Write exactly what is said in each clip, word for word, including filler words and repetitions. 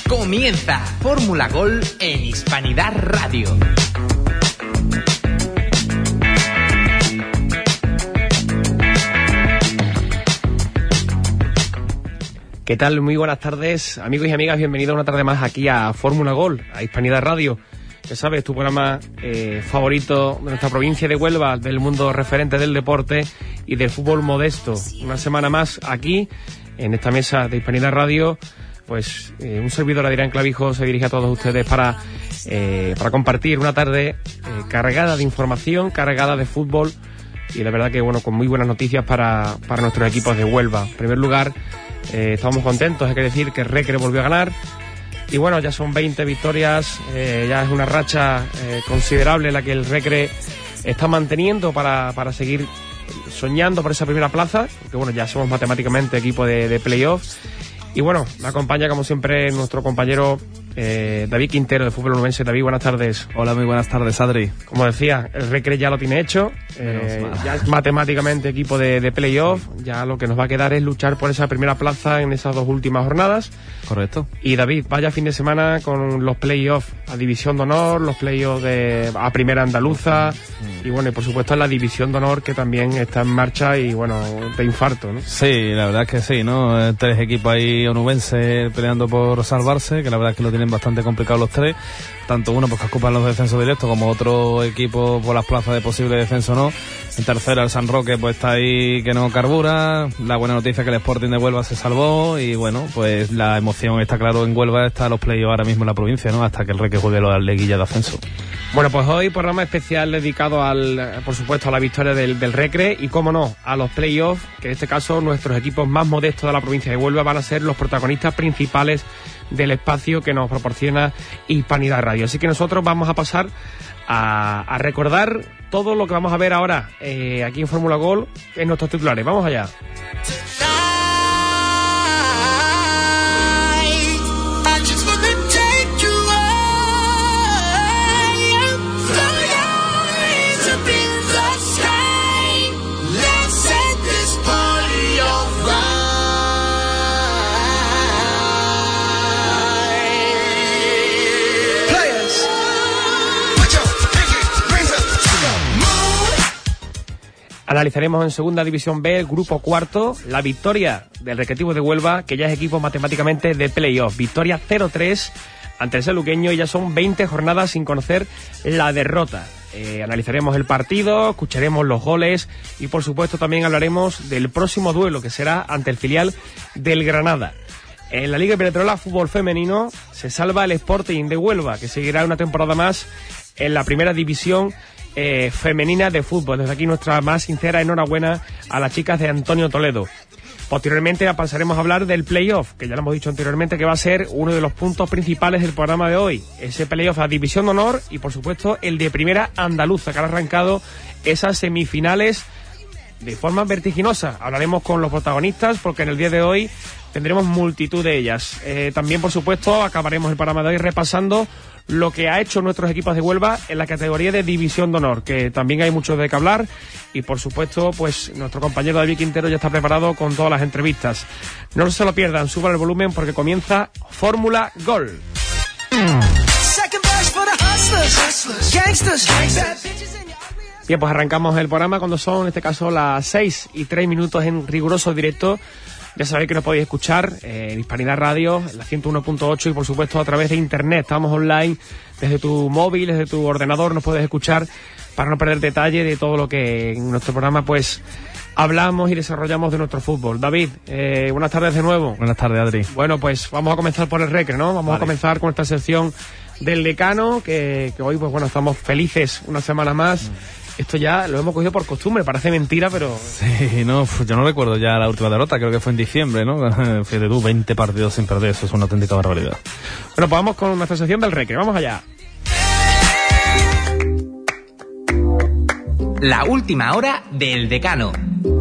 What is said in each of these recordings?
Comienza Fórmula Gol en Hispanidad Radio. ¿Qué tal? Muy buenas tardes, amigos y amigas. Bienvenidos una tarde más aquí a Fórmula Gol, a Hispanidad Radio. Ya sabes, tu programa eh, favorito de nuestra provincia de Huelva, del mundo referente del deporte y del fútbol modesto. Una semana más aquí, en esta mesa de Hispanidad Radio. Pues eh, un servidor, Adrián Clavijo, se dirige a todos ustedes para, eh, para compartir una tarde eh, cargada de información, cargada de fútbol y la verdad que, bueno, con muy buenas noticias para, para nuestros equipos de Huelva. En primer lugar, eh, estamos contentos, hay que decir que Recre volvió a ganar y bueno, ya son veinte victorias, eh, ya es una racha eh, considerable la que el Recre está manteniendo para, para seguir soñando por esa primera plaza, porque bueno, ya somos matemáticamente equipo de, de playoff. Y bueno, me acompaña como siempre nuestro compañero eh, David Quintero de Fútbol Onubense. David, buenas tardes. Hola, muy buenas tardes, Adri. Como decía, el Recre ya lo tiene hecho, eh, ya es matemáticamente equipo de, de playoff, sí. Ya lo que nos va a quedar es luchar por esa primera plaza en esas dos últimas jornadas. Correcto. Y David, vaya fin de semana con los playoffs a División de Honor, los playoffs de, a Primera Andaluza, sí. Y bueno, y por supuesto la División de Honor que también está en marcha y bueno, de infarto, ¿no? Sí, la verdad es que sí, ¿no? Tres equipos ahí onubenses peleando por salvarse, que la verdad es que lo tienen bastante complicado los tres, tanto uno pues que ocupan los descensos directos como otro equipo por las plazas de posible descenso no. En tercera el San Roque pues está ahí que no carbura, la buena noticia es que el Sporting de Huelva se salvó y bueno, pues la emoción está claro en Huelva, está los playoffs ahora mismo en la provincia, ¿no? Hasta que el Recre juegue la liguilla de ascenso. Bueno, pues hoy programa especial dedicado al, por supuesto, a la victoria del, del Recre y, cómo no, a los playoffs, que en este caso nuestros equipos más modestos de la provincia de Huelva van a ser los protagonistas principales del espacio que nos proporciona Hispanidad Radio. Así que nosotros vamos a pasar a, a recordar todo lo que vamos a ver ahora eh, aquí en Fórmula Gol en nuestros titulares. Vamos allá. Analizaremos en Segunda División B, el grupo cuarto, la victoria del Recreativo de Huelva, que ya es equipo matemáticamente de playoff. Victoria cero tres ante el saluqueño y ya son veinte jornadas sin conocer la derrota. Eh, analizaremos el partido, escucharemos los goles y por supuesto también hablaremos del próximo duelo que será ante el filial del Granada. En la Liga Iberdrola Fútbol Femenino se salva el Sporting de Huelva, que seguirá una temporada más en la primera división Eh, femenina de fútbol. Desde aquí nuestra más sincera enhorabuena a las chicas de Antonio Toledo. Posteriormente pasaremos a hablar del playoff, que ya lo hemos dicho anteriormente que va a ser uno de los puntos principales del programa de hoy. Ese playoff a División de Honor y por supuesto el de Primera Andaluza, que han arrancado esas semifinales de forma vertiginosa. Hablaremos con los protagonistas porque en el día de hoy tendremos multitud de ellas. Eh, también por supuesto acabaremos el programa de hoy repasando lo que ha hecho nuestros equipos de Huelva en la categoría de División de Honor, que también hay mucho de qué hablar y por supuesto pues nuestro compañero David Quintero ya está preparado con todas las entrevistas. No se lo pierdan, suban el volumen porque comienza Fórmula Gol. Bien, pues arrancamos el programa cuando son en este caso las seis y tres minutos en riguroso directo. Ya sabéis que nos podéis escuchar eh, en Hispanidad Radio, en la ciento uno punto ocho y por supuesto a través de internet. Estamos online desde tu móvil, desde tu ordenador, nos puedes escuchar para no perder detalle de todo lo que en nuestro programa pues hablamos y desarrollamos de nuestro fútbol. David, eh, buenas tardes de nuevo. Buenas tardes, Adri. Bueno, pues vamos a comenzar por el Recre, ¿no? Vamos vale. a comenzar con esta sección del decano, que, que hoy pues bueno, estamos felices una semana más. Mm. Esto ya lo hemos cogido por costumbre, parece mentira, pero... Sí, no, yo no recuerdo ya la última derrota, creo que fue en diciembre, ¿no? Fíjate tú, veinte partidos sin perder, eso es una auténtica barbaridad. Bueno, pues vamos con nuestra sección del Recre, vamos allá. La última hora del decano.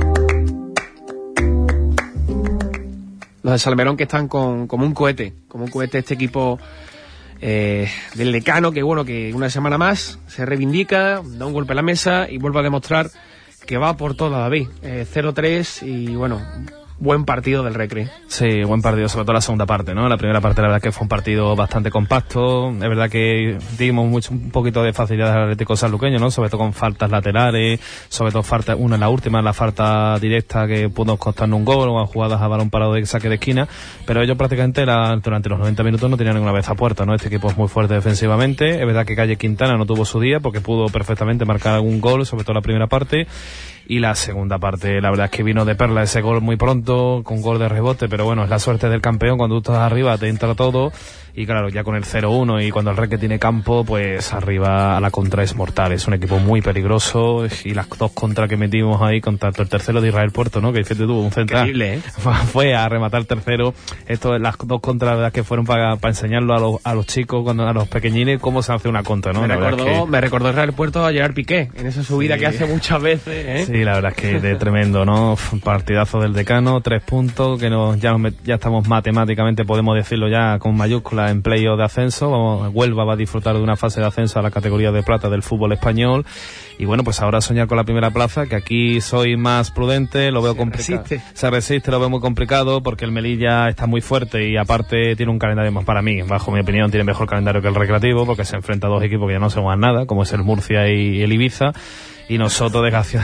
Los de Salmerón que están con, como un cohete, como un cohete este equipo... Eh, del decano, que bueno, que una semana más se reivindica, da un golpe a la mesa y vuelve a demostrar que va por toda, David. Eh, cero tres y bueno, buen partido del Recre. Sí, buen partido, sobre todo la segunda parte, ¿no? La primera parte la verdad que fue un partido bastante compacto. Es verdad que dimos mucho, un poquito de facilidad al Atlético sanluqueño, ¿no? Sobre todo con faltas laterales, sobre todo falta, una en la última, la falta directa que pudo costarnos un gol, o jugadas a balón parado de saque de esquina, pero ellos prácticamente la, durante los noventa minutos no tenían ninguna vez a puerta, ¿no? Este equipo es muy fuerte defensivamente. Es verdad que Calle Quintana no tuvo su día porque pudo perfectamente marcar algún gol, sobre todo la primera parte. Y la segunda parte, la verdad es que vino de perla ese gol muy pronto, con gol de rebote, pero bueno, es la suerte del campeón, cuando tú estás arriba te entra todo, y claro, ya con el cero uno y cuando el Recre tiene campo, pues arriba a la contra es mortal, es un equipo muy peligroso, y las dos contras que metimos ahí, con tanto el tercero de Israel Puerto, ¿no? Que fíjate tú, un central, increíble, ¿eh? Fue a rematar tercero. Esto, las dos contras, la verdad, que fueron para, para enseñarlo a los, a los chicos, cuando, a los pequeñines, cómo se hace una contra, ¿no? Me la recordó, es que... me recordó Israel Puerto a Gerard Piqué, en esa subida sí. que hace muchas veces, ¿eh? Sí, la verdad es que de tremendo, ¿no? Partidazo del Decano, tres puntos, que nos, ya, nos, ya estamos matemáticamente, podemos decirlo ya con mayúsculas, en playoff de ascenso. Vamos, Huelva va a disfrutar de una fase de ascenso a la categoría de plata del fútbol español. Y bueno, pues ahora soñar con la primera plaza, que aquí soy más prudente, lo veo complicado. Se resiste. Se resiste, lo veo muy complicado, porque el Melilla está muy fuerte y aparte tiene un calendario más, para mí, bajo mi opinión, tiene mejor calendario que el Recreativo, porque se enfrenta a dos equipos que ya no se juegan nada, como es el Murcia y el Ibiza. Y nosotros,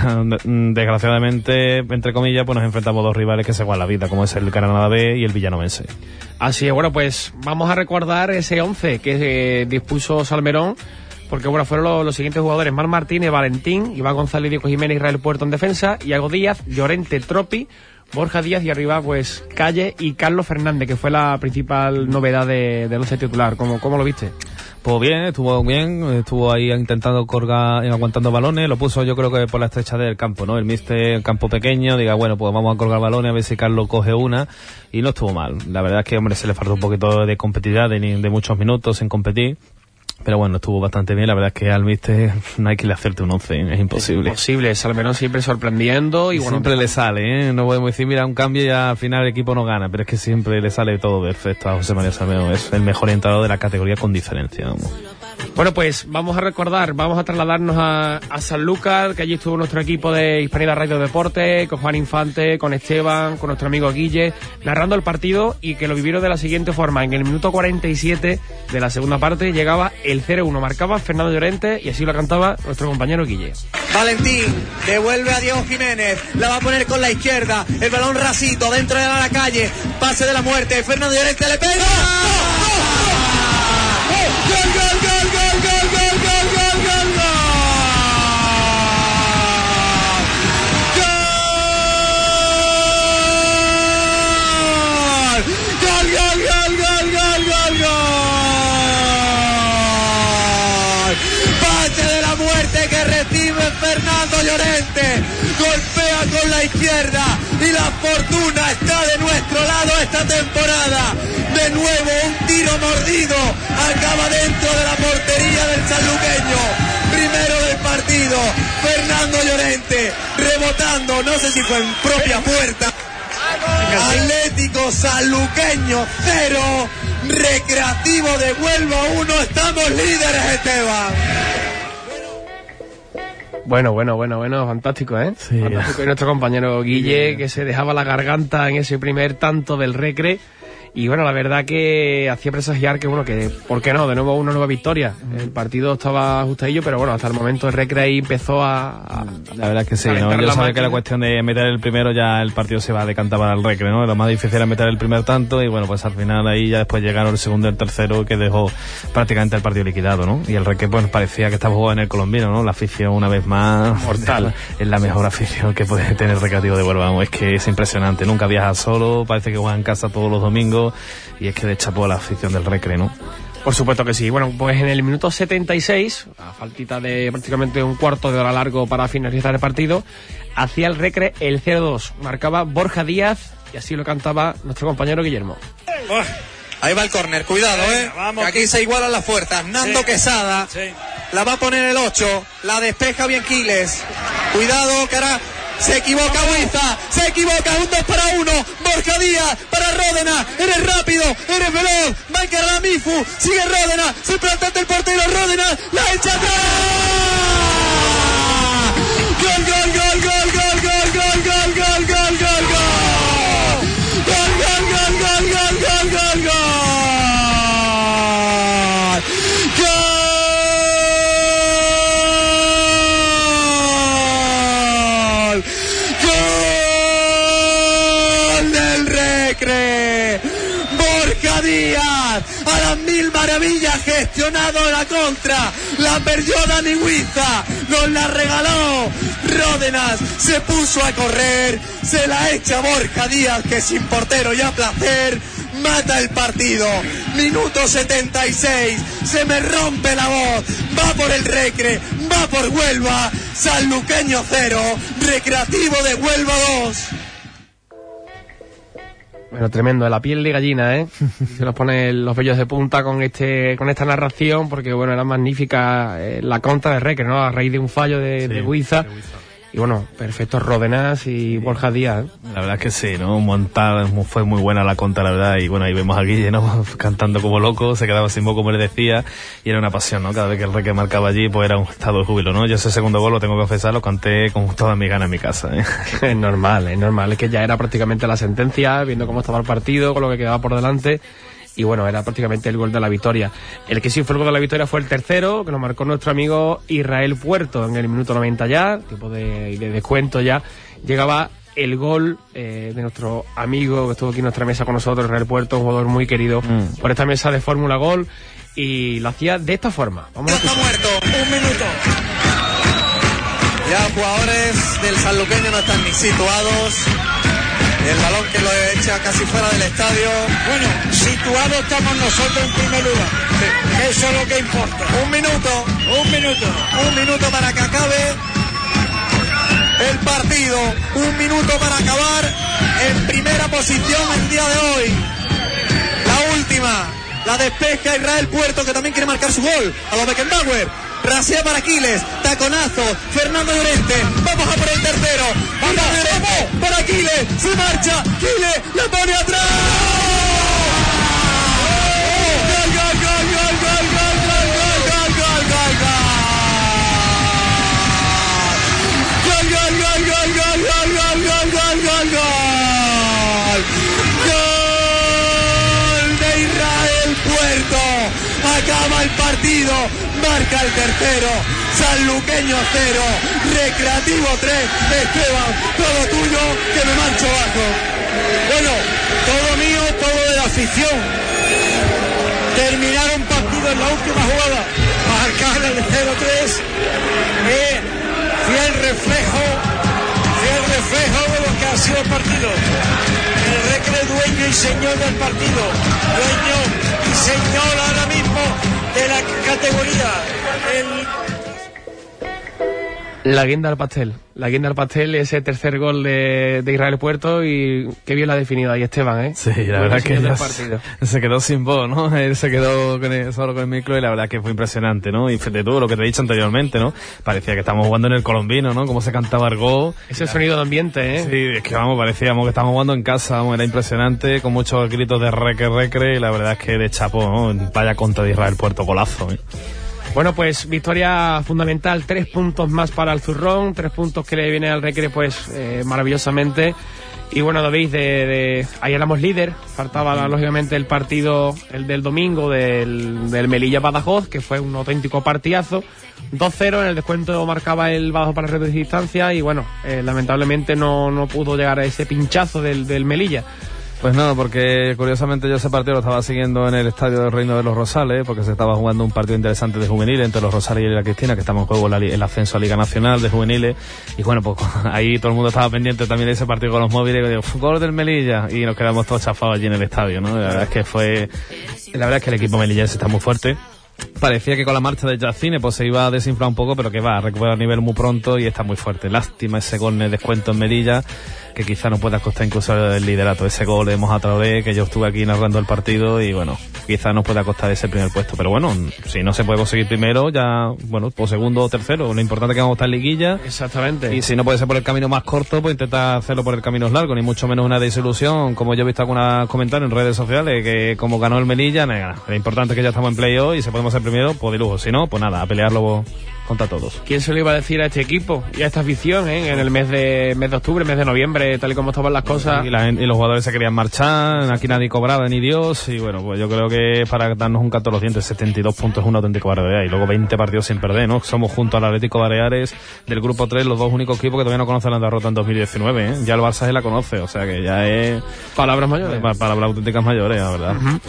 desgraciadamente, entre comillas, pues nos enfrentamos a dos rivales que se juegan la vida, como es el Granada B y el Villanovense. Así es, bueno, pues vamos a recordar ese once que eh, dispuso Salmerón, porque bueno, fueron los, los siguientes jugadores: Mar Martínez, Valentín, Iván González, Diego Jiménez, Israel Puerto en defensa, Iago Díaz, Llorente, Tropi, Borja Díaz, y arriba pues Calle y Carlos Fernández, que fue la principal novedad de, del once titular. ¿Cómo, cómo lo viste? Pues bien, estuvo bien, estuvo ahí intentando colgar, aguantando balones, lo puso yo creo que por la estrecha del campo, ¿no? El míster, campo pequeño, diga, bueno, pues vamos a colgar balones a ver si Carlos coge una, y no estuvo mal. La verdad es que, hombre, se le faltó un poquito de competitividad, de, de muchos minutos sin competir. Pero bueno, estuvo bastante bien. La verdad es que al míster no hay que le hacerte un once, es imposible. Es imposible, Salmerón siempre sorprendiendo. Y bueno, siempre le sale, ¿eh? No podemos decir, mira, un cambio y al final el equipo no gana, pero es que siempre le sale todo perfecto a José María Salmerón. Es el mejor entrenador de la categoría con diferencia, vamos. Bueno, pues vamos a recordar, vamos a trasladarnos a, a Sanlúcar, que allí estuvo nuestro equipo de Hispanidad Radio Deporte, con Juan Infante, con Esteban, con nuestro amigo Guille, narrando el partido, y que lo vivieron de la siguiente forma. En el minuto cuarenta y siete de la segunda parte llegaba el cero uno, marcaba Fernando Llorente, y así lo cantaba nuestro compañero Guille. Valentín devuelve a Diego Jiménez, la va a poner con la izquierda, el balón rasito dentro de la calle, pase de la muerte, Fernando Llorente le pega. ¡Gol, gol, gol, gol, gol, gol, gol, gol, gol, gol! ¡Gol, gol, gol, gol, gol, gol, gol! Pase de la muerte que recibe Fernando Llorente, golpea con la izquierda y la fortuna está de nuestro lado esta temporada. De nuevo un tiro mordido, acaba dentro de la portería del sanluqueño. Primero del partido, Fernando Llorente rebotando, no sé si fue en propia puerta. Atlético sanluqueño cero, Recreativo de Huelva uno, estamos líderes, Esteban. Bueno, bueno, bueno, bueno, fantástico, ¿eh? Sí. Fantástico. Y nuestro compañero Guille, sí, que se dejaba la garganta en ese primer tanto del Recre. Y bueno, la verdad que hacía presagiar que, bueno, que, ¿por qué no? De nuevo una nueva victoria. El partido estaba ajustadillo, pero bueno, hasta el momento el Recre ahí empezó a... a la verdad es que sí, ¿no? Yo sabía que la cuestión de meter el primero, ya el partido se va a decantar para el Recre, ¿no? Lo más difícil era meter el primer tanto, y bueno, pues al final ahí ya después llegaron el segundo y el tercero, que dejó prácticamente el partido liquidado, ¿no? Y el Recre, pues parecía que estaba jugando en el colombino, ¿no? La afición, una vez más, mortal. Es la mejor afición que puede tener el Recreativo de Huelva, vamos. Es que es impresionante, nunca viaja solo, parece que juega en casa todos los domingos. Y es que de chapo a la afición del Recre, ¿no? Por supuesto que sí. Bueno, pues en el minuto setenta y seis, a faltita de prácticamente un cuarto de hora largo para finalizar el partido, hacía el Recre el cero dos. Marcaba Borja Díaz, y así lo cantaba nuestro compañero Guillermo. Ahí va el córner, cuidado, eh. Vamos, que aquí se igualan las fuerzas. Nando sí. Quesada, sí. La va a poner el ocho, la despeja bien Quiles. Cuidado, cara. Se equivoca Huiza, se equivoca, un dos para uno, Borja Díaz para Ródena, eres rápido, eres veloz, va a encarar a Mifu, sigue Ródena, se planta ante el portero Ródena, la echa atrás. Gol, gol, gol, gol, gol, gol, gol, gol, gol, gol, gol, gol. velocidad, a las mil maravillas, gestionado la contra, la perdió Dani Huiza, nos la regaló Ródenas, se puso a correr, se la echa Borja Díaz, que sin portero y a placer mata el partido. Minuto setenta y seis, se me rompe la voz, va por el Recre, va por Huelva, Sanluqueño cero, Recreativo de Huelva dos. Bueno, tremendo, de la piel de gallina, ¿eh? Se nos pone los vellos de punta con este con esta narración, porque bueno, era magnífica eh, la contra de Recre, ¿no? A raíz de un fallo de, sí, de Huiza. De Huiza. Y bueno, perfectos Ródenas y Borja Díaz. La verdad es que sí, ¿no? Montada, fue muy buena la contra, la verdad. Y bueno, ahí vemos a Guille, ¿no? Cantando como loco, se quedaba sin voz, como le decía. Y era una pasión, ¿no? Cada vez que el Recre marcaba allí, pues era un estado de júbilo, ¿no? Yo ese segundo gol, lo tengo que confesar, lo canté con todas mis ganas en mi casa, ¿eh? Es normal, es normal. Es que ya era prácticamente la sentencia, viendo cómo estaba el partido, con lo que quedaba por delante. Y bueno, era prácticamente el gol de la victoria. El que sí fue el gol de la victoria fue el tercero, que nos marcó nuestro amigo Israel Puerto en el minuto noventa ya, tipo de, de descuento ya. Llegaba el gol eh, de nuestro amigo que estuvo aquí en nuestra mesa con nosotros, Israel Puerto, un jugador muy querido mm. por esta mesa de Fórmula Gol, y lo hacía de esta forma. Vamos ya a está muerto, un minuto. Ya jugadores del Sanluqueño no están ni situados. El balón que lo echa casi fuera del estadio. Bueno, situados estamos nosotros en primer lugar. Sí. Eso es lo que importa. Un minuto. Un minuto. Un minuto para que acabe el partido. Un minuto para acabar en primera posición el día de hoy. La última. La despeja Israel Puerto, que también quiere marcar su gol. A los Beckenbauer. Rasea para Aquiles, taconazo, Fernando Llorente, vamos a por el tercero, vamos, vamos, para Aquiles, se marcha, Aquiles, le pone atrás. ¡Gol, gol, gol, gol, gol, gol, gol, gol, gol, gol, gol, gol! Gol, gol, gol, gol, gol, gol, gol, gol, gol, gol, gol! ¡Gol de Israel Puerto! Acaba el partido, marca el tercero, Sanluqueño cero, Recreativo tres, Esteban, todo tuyo, que me marcho abajo. Bueno, todo mío, todo de la afición. Terminar un partido en la última jugada, marcar el cero tres, eh, fiel reflejo, fiel reflejo de lo que ha sido el partido. El Recre dueño y señor del partido, dueño y señor ahora mismo de la categoría. El... La guinda al pastel, la guinda al pastel, ese tercer gol de, de Israel Puerto, y qué bien la ha definido ahí Esteban, ¿eh? Sí, la verdad que ya se, se quedó sin voz, ¿no? Él se quedó con el, solo con el micro, y la verdad que fue impresionante, ¿no? Y de todo lo que te he dicho anteriormente, ¿no? Parecía que estábamos jugando en el Colombino, ¿no? Cómo se cantaba el gol. Ese sonido de ambiente, ¿eh? Sí, es que vamos, parecíamos que estábamos jugando en casa, vamos, era impresionante, con muchos gritos de recre, recre, y la verdad es que de chapo, ¿no? Vaya contra de Israel Puerto, golazo, ¿eh? Bueno, pues victoria fundamental, tres puntos más para el Zurrón, tres puntos que le viene al Recre pues eh, maravillosamente. Y bueno, lo veis, de, de, ahí éramos líder, faltaba lógicamente el partido, el del domingo del, del Melilla-Badajoz, que fue un auténtico partidazo, dos cero, en el descuento marcaba el Badajoz para reducir distancia, y bueno, eh, lamentablemente no, no pudo llegar a ese pinchazo del, del Melilla. Pues no, porque curiosamente yo ese partido lo estaba siguiendo en el estadio del Reino de los Rosales, porque se estaba jugando un partido interesante de juveniles entre los Rosales y la Cristina, que estamos en juego la, el ascenso a Liga Nacional de juveniles, y bueno, pues ahí todo el mundo estaba pendiente también de ese partido con los móviles, y digo, gol del Melilla, y nos quedamos todos chafados allí en el estadio, ¿no? La verdad es que fue, la verdad es que el equipo melillense está muy fuerte. Parecía que con la marcha de Yacine pues se iba a desinflar un poco, pero que va a recuperar nivel muy pronto y está muy fuerte. Lástima ese gol de descuento en Melilla, que quizá nos pueda costar incluso el liderato. Ese gol de Moja Traoré, que yo estuve aquí narrando el partido, y bueno, quizá nos pueda costar ese primer puesto. Pero bueno, si no se puede conseguir primero, ya, bueno, por segundo o tercero. Lo importante es que vamos a estar en liguilla. Exactamente. Y si no puede ser por el camino más corto, pues intentar hacerlo por el camino largo, ni mucho menos una desilusión, como yo he visto algunos comentarios en redes sociales, que como ganó el Melilla, nada. Lo importante es que ya estamos en playoff y si podemos ser primero, pues de lujo. Si no, pues nada, a pelearlo contra todos. ¿Quién se lo iba a decir a este equipo y a esta afición, eh? En el mes de mes de octubre, mes de noviembre, tal y como estaban las cosas? Y, la, y los jugadores se querían marchar, aquí nadie cobraba ni Dios, y bueno, pues yo creo que para darnos un canto a los dientes, setenta y dos puntos es una auténtica barbaridad, y luego veinte partidos sin perder, ¿no? Somos junto al Atlético Baleares del grupo tres los dos únicos equipos que todavía no conocen la derrota en dos mil diecinueve, ¿eh? Ya el Barça se la conoce, o sea que ya es... Palabras mayores. Palabras auténticas mayores, la verdad. Uh-huh.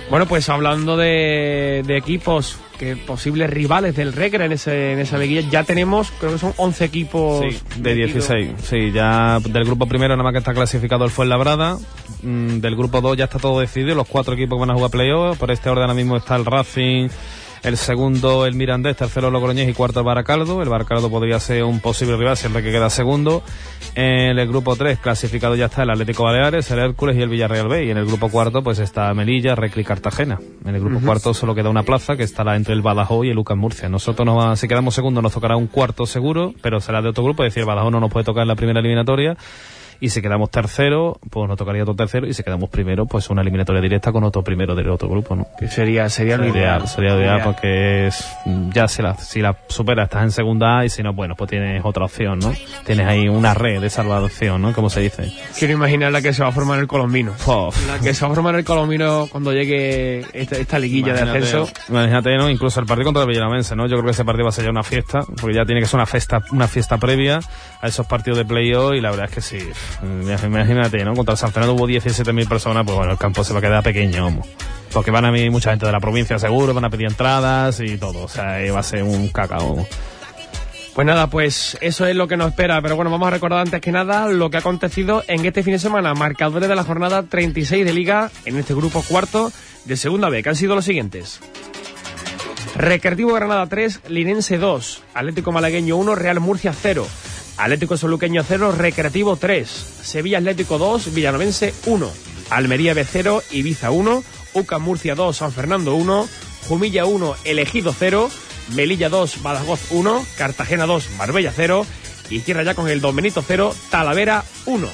Bueno, pues hablando de, de equipos que posibles rivales del Recre en ese en esa liguilla, ya tenemos, creo que son once equipos. Sí, de dieciséis. Sí, ya del grupo primero nada más que está clasificado el Fuenlabrada. Mm, del grupo dos ya está todo decidido, los cuatro equipos que van a jugar playoff. Por este orden ahora mismo está el Racing, el segundo el Mirandés, tercero el Logroñés y cuarto el Baracaldo. El Baracaldo podría ser un posible rival siempre que queda segundo. En el grupo tres clasificado ya está el Atlético Baleares, el Hércules y el Villarreal B. Y en el grupo cuarto pues está Melilla, Recre y Cartagena. En el grupo uh-huh. cuarto solo queda una plaza que estará entre el Badajoz y el Lucas Murcia. Nosotros nos va, si quedamos segundos nos tocará un cuarto seguro, pero será de otro grupo, es decir, el Badajoz no nos puede tocar en la primera eliminatoria. Y si quedamos tercero, pues nos tocaría otro tercero. Y si quedamos primero, pues una eliminatoria directa con otro primero del otro grupo, ¿no? Que sería, sería lo ideal. Sería lo ideal porque es, ya si la, si la superas estás en segunda A y si no, bueno, pues tienes otra opción, ¿no? Tienes ahí una red de salvación, ¿no? Como se dice. Quiero imaginar la que se va a formar en el Colombino. Uf. La que se va a formar en el Colombino cuando llegue esta, esta liguilla imagínate, de ascenso. Imagínate, ¿no? Incluso el partido contra el Villanovense, ¿no? Yo creo que ese partido va a ser ya una fiesta, porque ya tiene que ser una fiesta, una fiesta previa a esos partidos de playoff y la verdad es que sí. Imagínate, ¿no? Contra el San Fernando hubo diecisiete mil personas, pues bueno, el campo se va a quedar pequeño, vamos. Porque van a venir mucha gente de la provincia seguro, van a pedir entradas y todo, o sea, va a ser un cacao. Pues nada, pues eso es lo que nos espera, pero bueno, vamos a recordar antes que nada lo que ha acontecido en este fin de semana, marcadores de la jornada treinta y seis de Liga en este grupo cuarto de Segunda B, que han sido los siguientes. Recreativo Granada tres, Linense dos, Atlético Malagueño uno, Real Murcia cero, Atlético Soluqueño cero, Recreativo tres, Sevilla Atlético dos, Villanovense uno, Almería B cero, Ibiza uno, UCAM Murcia dos, San Fernando uno, Jumilla uno, El Ejido cero, Melilla dos, Badajoz uno, Cartagena dos, Marbella cero y cierra ya con el Don Benito cero, Talavera uno.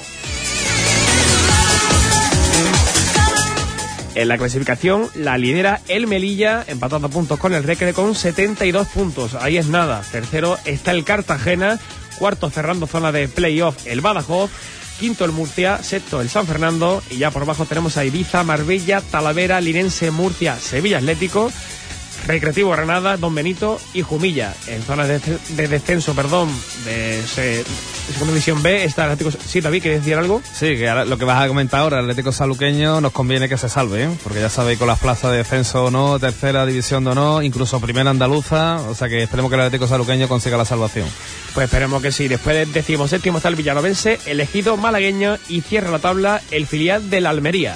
En la clasificación la lidera el Melilla, empatado a puntos con el Recre con setenta y dos puntos. Ahí es nada. Tercero está el Cartagena, cuarto cerrando zona de playoff el Badajoz, quinto el Murcia, sexto el San Fernando y ya por abajo tenemos a Ibiza, Marbella, Talavera, Linense, Murcia, Sevilla Atlético, Recreativo Granada, Don Benito y Jumilla. En zonas de, de descenso, perdón, de, se, de segunda división B está el Atlético. Sí, David, ¿quieres decir algo? Sí, que ahora, lo que vas a comentar ahora, el Atlético Saluqueño nos conviene que se salve, ¿eh? Porque ya sabéis con las plazas de descenso o no, tercera división o no, incluso primera andaluza, o sea que esperemos que el Atlético Saluqueño consiga la salvación. Pues esperemos que sí. Después del decimoséptimo está el Villanovense, el Ejido Malagueño y cierra la tabla el filial de la Almería.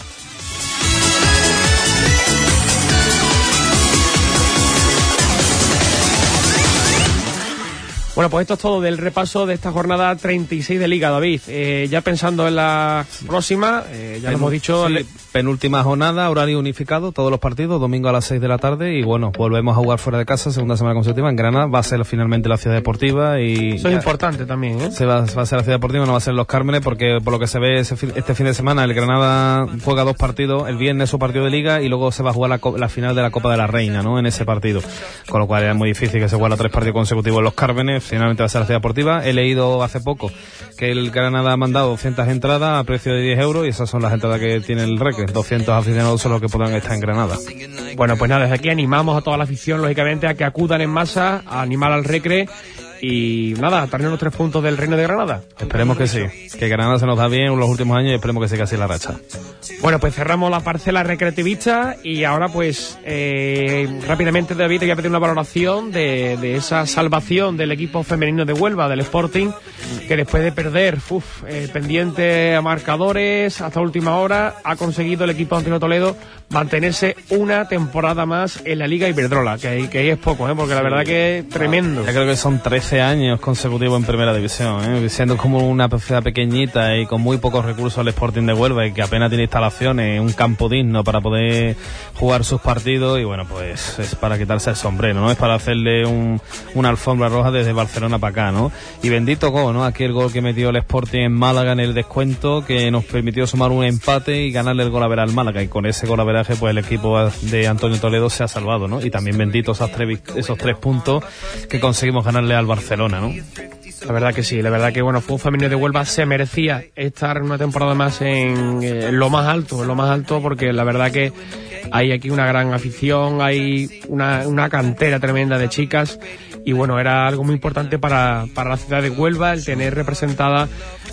Bueno, pues esto es todo del repaso de esta jornada treinta y seis de Liga, David. Eh, ya pensando en la próxima, eh, ya Penú- lo hemos dicho... Sí, le- penúltima jornada, horario unificado, todos los partidos, domingo a las seis de la tarde y bueno, volvemos a jugar fuera de casa, segunda semana consecutiva en Granada, va a ser finalmente la Ciudad Deportiva y... Eso es importante también, ¿eh? Se va, va a ser la Ciudad Deportiva, no va a ser Los Cármenes porque por lo que se ve ese fin, este fin de semana el Granada juega dos partidos, el viernes su partido de Liga y luego se va a jugar la, la final de la Copa de la Reina, ¿no? En ese partido, con lo cual es muy difícil que se juegue tres partidos consecutivos en Los Cármenes, finalmente va a ser la Ciudad Deportiva. He leído hace poco que el Granada ha mandado doscientas entradas a precio de diez euros y esas son las entradas que tiene el Recre, doscientos aficionados son los que podrán estar en Granada. Bueno, pues nada, desde aquí animamos a toda la afición, lógicamente, a que acudan en masa a animar al Recre y nada, a traernos los tres puntos del Reino de Granada. Esperemos que sí, que Granada se nos da bien en los últimos años y esperemos que siga así la racha. Bueno, pues cerramos la parcela recreativista y ahora pues eh, rápidamente, David, te voy a pedir una valoración de, de esa salvación del equipo femenino de Huelva, del Sporting, que después de perder uf, eh, pendiente a marcadores hasta última hora, ha conseguido el equipo de Antonio Toledo mantenerse una temporada más en la Liga Iberdrola, que ahí, que ahí es poco, ¿eh? Porque la verdad que es tremendo. Ya creo que son trece años consecutivos en Primera División, ¿eh? Siendo como una ciudad pequeñita y con muy pocos recursos el Sporting de Huelva y que apenas tiene instalaciones, un campo digno para poder jugar sus partidos y bueno, pues es para quitarse el sombrero, ¿no? Es para hacerle un, una alfombra roja desde Barcelona para acá, ¿no? Y bendito gol, ¿no? Aquí el gol que metió el Sporting en Málaga en el descuento que nos permitió sumar un empate y ganarle el gol a ver al Málaga y con ese gol a veraje pues el equipo de Antonio Toledo se ha salvado, ¿no? Y también bendito esos tres, esos tres puntos que conseguimos ganarle al Barcelona, ¿no? La verdad que sí, la verdad que bueno, fue un femenino de Huelva, se merecía estar una temporada más en, eh, en lo más alto, en lo más alto, porque la verdad que hay aquí una gran afición, hay una, una cantera tremenda de chicas y bueno, era algo muy importante para, para la ciudad de Huelva el tener representada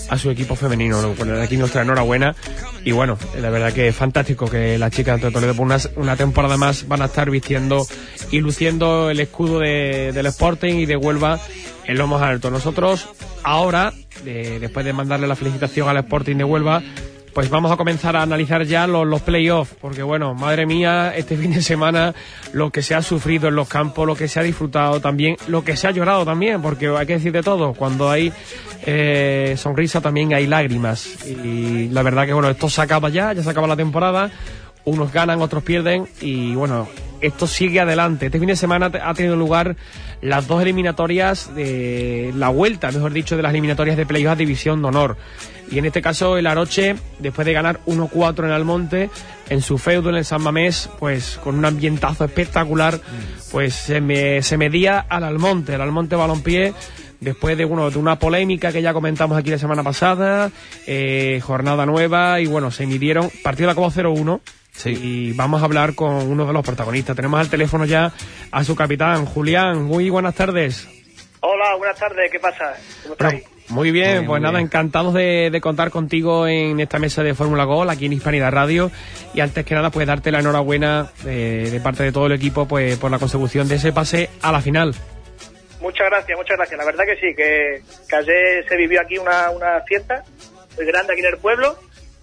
a su equipo femenino. Bueno, aquí nuestra enhorabuena. Y bueno, la verdad que es fantástico que las chicas de Toledo por una, una temporada más van a estar vistiendo y luciendo el escudo de, del Sporting y de Huelva en lo más alto. Nosotros ahora, de, después de mandarle la felicitación al Sporting de Huelva, pues vamos a comenzar a analizar ya los, los play-offs, porque bueno, madre mía, este fin de semana lo que se ha sufrido en los campos, lo que se ha disfrutado también, lo que se ha llorado también, porque hay que decir de todo, cuando hay eh, sonrisa también hay lágrimas, y la verdad que bueno, esto se acaba ya, ya se acaba la temporada, unos ganan, otros pierden, y bueno, esto sigue adelante. Este fin de semana ha tenido lugar las dos eliminatorias de la vuelta, mejor dicho, de las eliminatorias de playoff a División de Honor. Y en este caso el Aroche, después de ganar uno cuatro en Almonte, en su feudo en el San Mamés, pues con un ambientazo espectacular, pues se, me, se medía al Almonte, el Almonte Balompié, después de, bueno, de una polémica que ya comentamos aquí la semana pasada, eh, jornada nueva, y bueno, se midieron, partido acabó cero uno. Sí. Y vamos a hablar con uno de los protagonistas. Tenemos al teléfono ya a su capitán, Julián. Muy buenas tardes. Hola, buenas tardes. ¿Qué pasa? ¿Cómo estáis? Muy bien, muy, pues muy nada, bien. Encantados de, de contar contigo en esta mesa de Fórmula Gol, aquí en Hispanidad Radio. Y antes que nada, pues darte la enhorabuena de, de parte de todo el equipo, pues por la consecución de ese pase a la final. Muchas gracias, muchas gracias. La verdad que sí, que, que ayer se vivió aquí una, una fiesta muy grande aquí en el pueblo.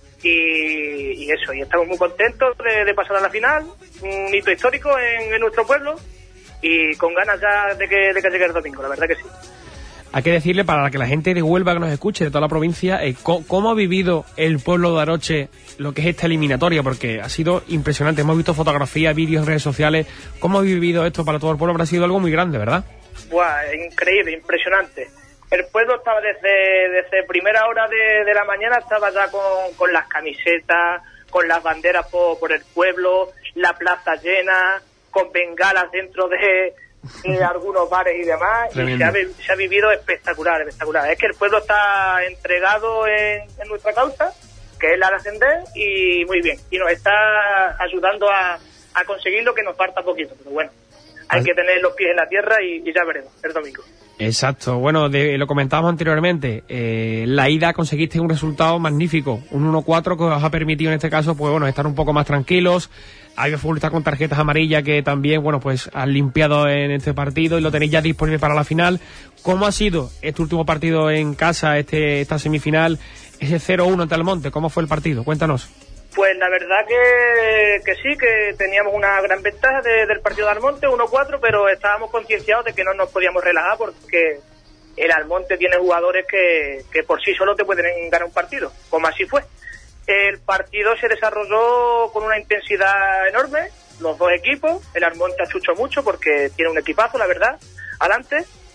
Y, y eso, y estamos muy contentos de, de pasar a la final, un hito histórico en, en nuestro pueblo, y con ganas ya de que, de que llegue el domingo, la verdad que sí. Hay que decirle, para que la gente de Huelva que nos escuche, de toda la provincia, eh, ¿cómo, cómo ha vivido el pueblo de Aroche lo que es esta eliminatoria? Porque ha sido impresionante, hemos visto fotografías, vídeos en redes sociales. ¿Cómo ha vivido esto para todo el pueblo? Habrá sido algo muy grande, ¿verdad? Buah, increíble, impresionante. El pueblo estaba desde, desde primera hora de, de la mañana, estaba ya con, con las camisetas, con las banderas por, por el pueblo, la plaza llena, con bengalas dentro de, de algunos bares y demás. Y se ha, se ha vivido espectacular, espectacular. Es que el pueblo está entregado en, en nuestra causa, que es la de ascender, y muy bien. Y nos está ayudando a, a conseguir lo que nos falta poquito, pero bueno. Hay que tener los pies en la tierra y, y ya veremos el domingo. Exacto. Bueno, de, lo comentábamos anteriormente. Eh, la ida conseguiste un resultado magnífico. Un uno cuatro que os ha permitido en este caso, pues bueno, estar un poco más tranquilos. Hay futbolistas con tarjetas amarillas que también, bueno, pues han limpiado en este partido y lo tenéis ya disponible para la final. ¿Cómo ha sido este último partido en casa, este esta semifinal, ese cero uno ante Almonte? ¿Cómo fue el partido? Cuéntanos. Pues la verdad que, que sí, que teníamos una gran ventaja de, del partido de Almonte, uno cuatro, pero estábamos concienciados de que no nos podíamos relajar porque el Almonte tiene jugadores que, que por sí solo te pueden ganar un partido, como así fue. El partido se desarrolló con una intensidad enorme, los dos equipos, el Almonte achuchó mucho porque tiene un equipazo, la verdad, adelante,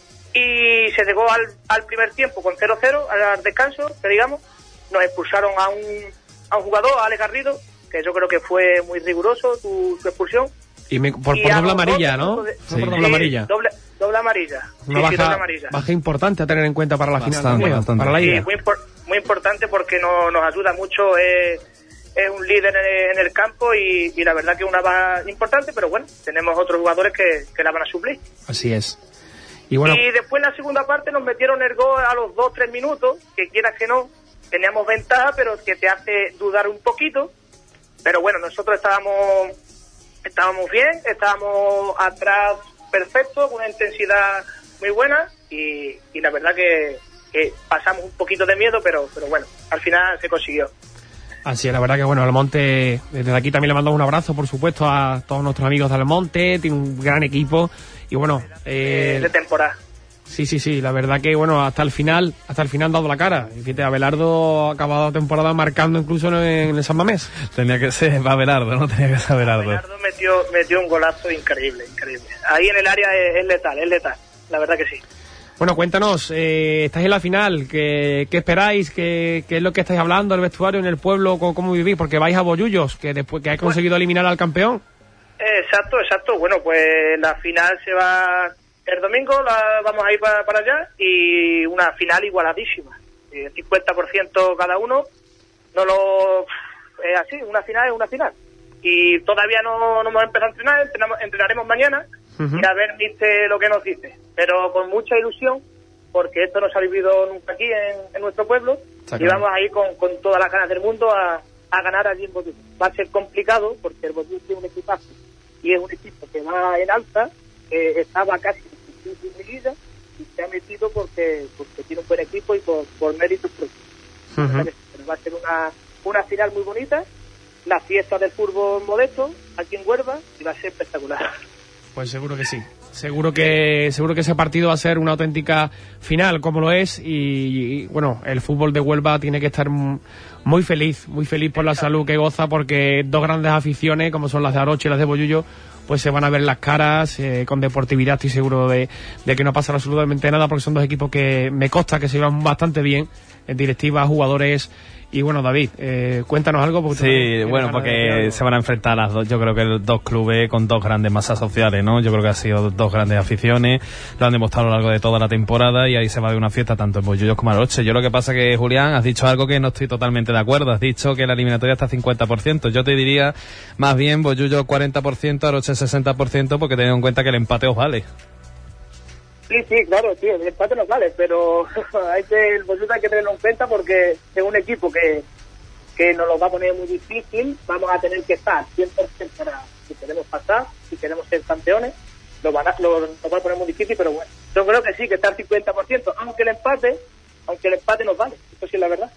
y se llegó al, al primer tiempo con cero cero, al descanso, que digamos, nos expulsaron a un... a un jugador, a Alex Garrido, que yo creo que fue muy riguroso su, su expulsión. Y me, por, y por doble amarilla, ¿no? De, sí. Por doble amarilla. Doble, doble amarilla. Una sí, baja, sí, doble amarilla. Baja importante a tener en cuenta para la bastante, final también, bastante. Para la ida. Sí, muy, muy importante porque no, nos ayuda mucho, es, es un líder en el, en el campo y, y la verdad que es una baja importante, pero bueno, tenemos otros jugadores que, que la van a suplir. Así es. Y, bueno, y después en la segunda parte nos metieron el gol a los dos tres minutos, que quieras que no, teníamos ventaja, pero que te hace dudar un poquito. Pero bueno, nosotros estábamos estábamos bien, estábamos atrás perfecto, con una intensidad muy buena y, y la verdad que, que pasamos un poquito de miedo, pero pero bueno, al final se consiguió. Así es, la verdad que bueno, Almonte, desde aquí también le mando un abrazo, por supuesto, a todos nuestros amigos de Almonte, tiene un gran equipo y bueno... Eh, de temporada. Sí, sí, sí, la verdad que bueno, hasta el final, hasta el final ha dado la cara. Y fíjate, Abelardo ha acabado la temporada marcando incluso en el San Mamés. Tenía que ser Abelardo, ¿no? Tenía que ser Abelardo. Abelardo metió, metió un golazo increíble, increíble. Ahí en el área es, es letal, es letal, la verdad que sí. Bueno, cuéntanos, eh, estáis en la final, ¿qué, qué esperáis? ¿Qué, ¿Qué es lo que estáis hablando, el vestuario, en el pueblo, cómo, cómo vivís? Porque vais a Bollullos, que después que hay conseguido bueno, eliminar al campeón. Exacto, exacto. Bueno, pues la final se va... El domingo la vamos a ir para, para allá y una final igualadísima. cincuenta por ciento cada uno. No lo... Es así, una final es una final. Y todavía no, no hemos empezado a entrenar, entrenamos, entrenaremos mañana uh-huh. y a ver viste lo que nos dice. Pero con mucha ilusión, porque esto no se ha vivido nunca aquí en, en nuestro pueblo. y vamos a ir con, con todas las ganas del mundo a, a ganar allí en Bollullo. Va a ser complicado porque el Bollullo es un equipazo y es un equipo que va en alta, que estaba casi en liguilla y se ha metido porque porque tiene un buen equipo y por, por méritos propios. Uh-huh. Va a ser una, una final muy bonita, la fiesta del fútbol modesto aquí en Huelva, y va a ser espectacular. Pues seguro que sí. Seguro que seguro que ese partido va a ser una auténtica final, como lo es, y, y bueno, el fútbol de Huelva tiene que estar muy feliz, muy feliz por la salud que goza, porque dos grandes aficiones, como son las de Aroche y las de Bollullo, pues se van a ver las caras, eh, con deportividad estoy seguro de, de que no pasará absolutamente nada, porque son dos equipos que me consta que se llevan bastante bien, en directiva, jugadores. Y bueno, David, eh, cuéntanos algo. Porque sí, bueno, porque se van a enfrentar las dos, yo creo que los dos clubes con dos grandes masas sociales, ¿no? Yo creo que han sido dos grandes aficiones, lo han demostrado a lo largo de toda la temporada, y ahí se va de una fiesta tanto en Bollullos como en Aroche. Yo lo que pasa que, Julián, has dicho algo que no estoy totalmente de acuerdo. Has dicho que la eliminatoria está cincuenta por ciento. Yo te diría más bien Bollullos cuarenta por ciento, Aroche sesenta por ciento, porque teniendo en cuenta que el empate os vale. Sí, sí, claro, sí, el empate nos vale, pero hay que, el Bollullo hay que tenerlo en cuenta porque es un equipo que, que nos lo va a poner muy difícil. Vamos a tener que estar cien por ciento para, si queremos pasar, si queremos ser campeones, lo van a, lo, nos va a poner muy difícil, pero bueno, yo creo que sí, que está al cincuenta por ciento, aunque el empate, aunque el empate nos vale, eso sí es la verdad.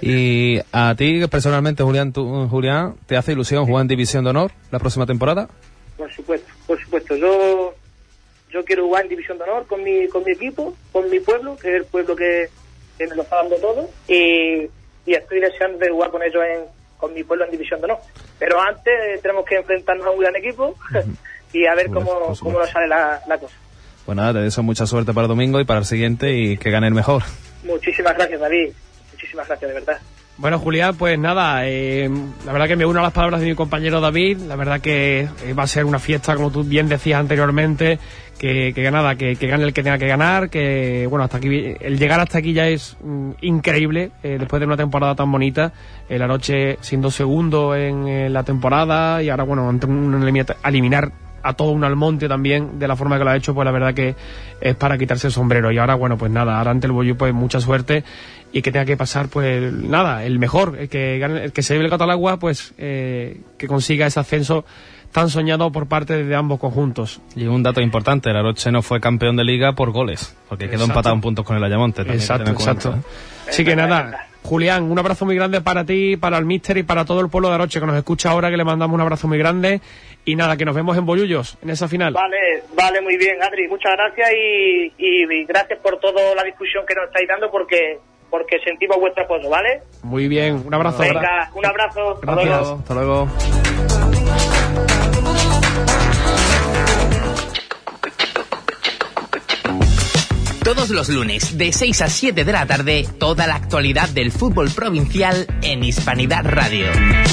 Y a ti, personalmente, Julián, tú, Julián, ¿te hace ilusión jugar en División de Honor la próxima temporada? Por supuesto, por supuesto, yo... Yo quiero jugar en División de Honor con mi con mi equipo, con mi pueblo, que es el pueblo que, que me lo está dando todo, y, y estoy deseando de jugar con ellos en, con mi pueblo en División de Honor. Pero antes eh, tenemos que enfrentarnos a un gran equipo y a ver cómo, cómo nos sale la, la cosa. Pues nada, te deseo mucha suerte para el domingo y para el siguiente, y que gane el mejor. Muchísimas gracias, David. Muchísimas gracias, de verdad. Bueno, Julián, pues nada, eh, la verdad que me uno a las palabras de mi compañero David. La verdad que eh, va a ser una fiesta, como tú bien decías anteriormente, que, que nada, que, que gane el que tenga que ganar, que bueno, hasta aquí, el llegar hasta aquí ya es mm, increíble, eh, después de una temporada tan bonita, el Aroche siendo segundo en eh, la temporada, y ahora bueno, ante un eliminar a todo un Almonte también, de la forma que lo ha hecho, pues la verdad que es para quitarse el sombrero. Y ahora, bueno, pues nada, ahora ante el Bollullo, pues mucha suerte, y que tenga que pasar, pues nada, el mejor, el que gane, el que se lleve el gato al agua, pues eh, que consiga ese ascenso tan soñado por parte de ambos conjuntos. Y un dato importante, el Aroche no fue campeón de liga por goles, porque quedó exacto. empatado en puntos con el Ayamonte. Exacto, exacto. Cuenta, ¿eh? Así que nada, Julián, un abrazo muy grande para ti, para el míster y para todo el pueblo de Aroche que nos escucha ahora, que le mandamos un abrazo muy grande. Y nada, que nos vemos en Bollullos, en esa final. Vale, vale, muy bien, Adri, muchas gracias, y, y, y gracias por toda la discusión que nos estáis dando, porque porque sentimos vuestro apoyo, ¿vale? Muy bien, un abrazo. Venga, ahora. Un abrazo. Gracias. Hasta luego. Todos los lunes, de seis a siete de la tarde, toda la actualidad del fútbol provincial en Hispanidad Radio.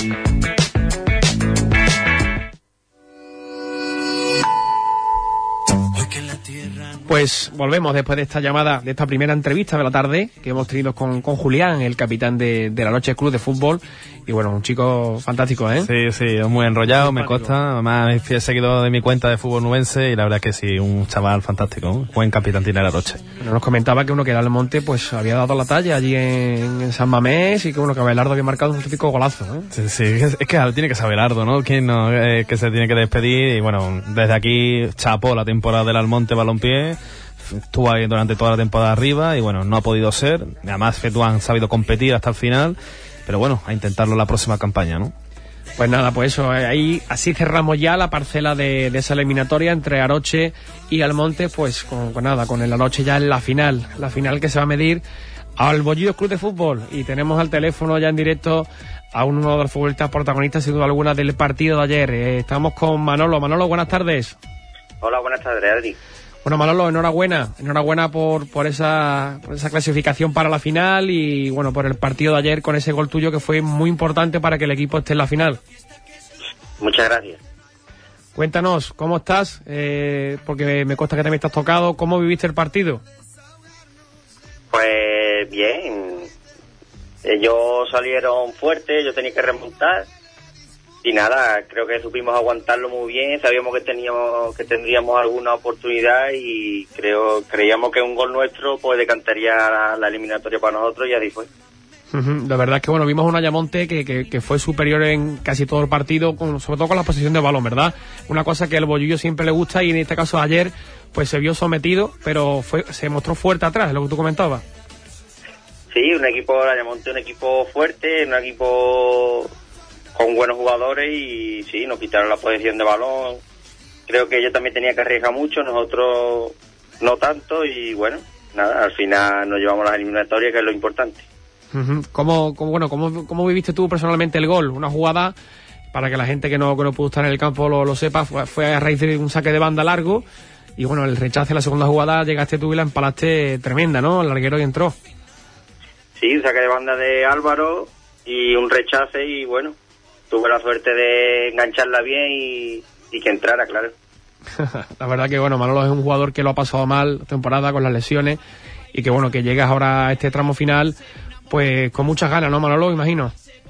Pues volvemos después de esta llamada, de esta primera entrevista de la tarde que hemos tenido con, con Julián, el capitán de, de la Aroche Club de Fútbol. Y bueno, un chico fantástico, ¿eh? Sí, sí, muy enrollado, me consta. Además, he seguido de mi cuenta de fútbol nubense, y la verdad que sí, un chaval fantástico, un buen capitán tiene la Aroche. Bueno, nos comentaba que uno que era Almonte, pues había dado la talla allí en, en San Mamés, y que bueno, que Abelardo había marcado un típico golazo, ¿eh? Sí, sí, es, es que tiene que saber Abelardo, ¿no? ¿Quién no? Eh, que se tiene que despedir, y bueno, desde aquí chapó la temporada del Almonte Balompié. Estuvo ahí durante toda la temporada arriba, y bueno, no ha podido ser. Además que tú han sabido competir hasta el final, pero bueno, a intentarlo la próxima campaña, ¿no? Pues nada, pues eso, ahí así cerramos ya la parcela de, de esa eliminatoria entre Aroche y Almonte, pues con, con nada, con el Aroche ya en la final, la final que se va a medir al Bollullos Club de Fútbol, y tenemos al teléfono ya en directo a uno de los futbolistas protagonistas, sin duda alguna, del partido de ayer. Eh, estamos con Manolo. Manolo, buenas tardes. Hola, buenas tardes, Adri. Bueno, Manolo, enhorabuena, enhorabuena por por esa por esa clasificación para la final, y bueno, por el partido de ayer con ese gol tuyo que fue muy importante para que el equipo esté en la final. Muchas gracias. Cuéntanos, ¿cómo estás? Eh, porque me consta que también estás tocado. ¿Cómo viviste el partido? Pues bien, ellos salieron fuertes, yo tenía que remontar. Y nada, creo que supimos aguantarlo muy bien, sabíamos que teníamos que tendríamos alguna oportunidad, y creo creíamos que un gol nuestro pues decantaría la, la eliminatoria para nosotros, y así fue. Uh-huh. La verdad es que bueno, vimos un Ayamonte que, que, que fue superior en casi todo el partido, con, sobre todo con la posesión de balón, ¿verdad? Una cosa que al Bollullo siempre le gusta, y en este caso ayer pues se vio sometido, pero fue se mostró fuerte atrás, es lo que tú comentabas. Sí, un equipo, el Ayamonte, un equipo fuerte, un equipo con buenos jugadores, y sí, nos quitaron la posesión de balón. Creo que ellos también tenían que arriesgar mucho, nosotros no tanto, y bueno, nada, al final nos llevamos las eliminatorias, que es lo importante. Uh-huh. ¿Cómo, cómo, bueno, cómo, ¿Cómo viviste tú personalmente el gol? Una jugada, para que la gente que no, que no pudo estar en el campo lo, lo sepa, fue, fue a raíz de un saque de banda largo, y bueno, el rechace en la segunda jugada, llegaste tú y la empalaste tremenda, ¿no? El larguero y entró. Sí, un saque de banda de Álvaro y un rechace, y bueno, tuve la suerte de engancharla bien y, y que entrara, claro. La verdad que bueno, Manolo es un jugador que lo ha pasado mal temporada con las lesiones, y que bueno, que llegas ahora a este tramo final pues con muchas ganas, ¿no, Manolo? Imagino.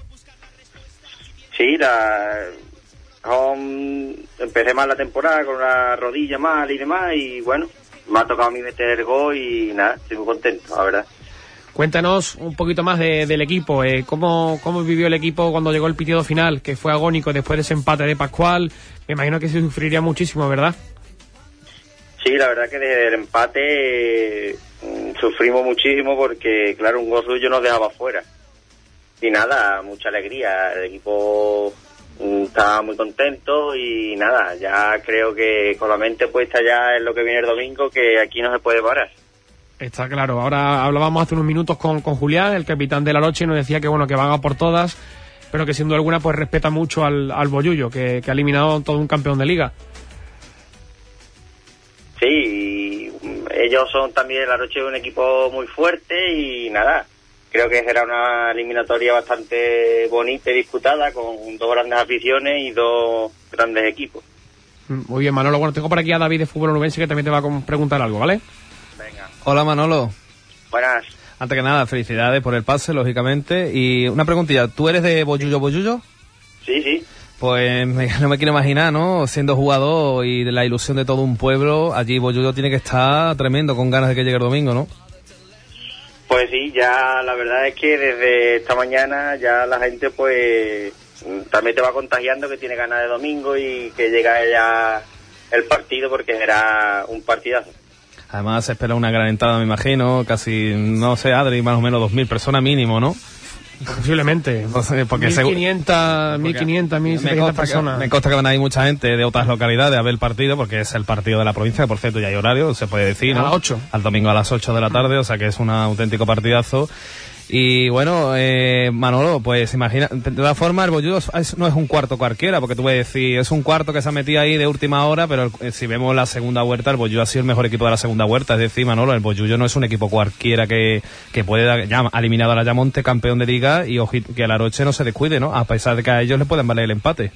Sí, la, um, empecé mal la temporada con la rodilla mal y demás, y bueno, me ha tocado a mí meter el gol y nada, estoy muy contento, la verdad. Cuéntanos un poquito más de, del equipo, eh, ¿cómo, ¿cómo vivió el equipo cuando llegó el pitido final, que fue agónico después de ese empate de Pascual? Me imagino que se sufriría muchísimo, ¿verdad? Sí, la verdad que desde el empate eh, sufrimos muchísimo, porque claro, un gol suyo nos dejaba fuera. Y nada, mucha alegría, el equipo mm, estaba muy contento, y nada, ya creo que con la mente puesta ya en lo que viene el domingo, que aquí no se puede parar. Está claro. Ahora hablábamos hace unos minutos con, con Julián, el capitán de la noche, y nos decía que bueno, que van a por todas, pero que sin duda alguna pues respeta mucho al, al Bollullo, que, que ha eliminado todo un campeón de liga. Sí, y ellos son también, la noche, un equipo muy fuerte, y nada, creo que será una eliminatoria bastante bonita y disputada, con dos grandes aficiones y dos grandes equipos. Muy bien, Manolo. Bueno, tengo por aquí a David de Fútbol Onubense, que también te va a preguntar algo, ¿vale? Venga. Hola, Manolo. Buenas. Antes que nada, felicidades por el pase, lógicamente. Y una preguntilla, ¿tú eres de Bollullo Bollullo? Sí, sí. Pues me, no me quiero imaginar, ¿no? Siendo jugador y de la ilusión de todo un pueblo, allí Bollullo tiene que estar tremendo, con ganas de que llegue el domingo, ¿no? Pues sí, ya la verdad es que desde esta mañana ya la gente pues también te va contagiando que tiene ganas de domingo y que llega ya el partido, porque será un partidazo. Además se espera una gran entrada, me imagino, casi, no sé, Adri, más o menos dos mil personas mínimo, ¿no? Posiblemente, porque mil quinientas, mil quinientas, mil setecientas personas. Me consta que van a ir mucha gente de otras localidades a ver el partido, porque es el partido de la provincia, que por cierto ya hay horario, se puede decir, ¿no? A las ocho. Al domingo a las ocho de la tarde, o sea que es un auténtico partidazo. Y bueno, eh, Manolo, pues imagina, de todas formas el Bollullo es, no es un cuarto cualquiera, porque tú puedes decir, es un cuarto que se ha metido ahí de última hora, pero el, si vemos la segunda vuelta, el Bollullo ha sido el mejor equipo de la segunda vuelta. Es decir, Manolo, el Bollullo no es un equipo cualquiera que, que puede dar, ya ha eliminado a la Ayamonte, campeón de liga, y ojito, que el Aroche no se descuide, ¿no? A pesar de que a ellos les pueden valer el empate.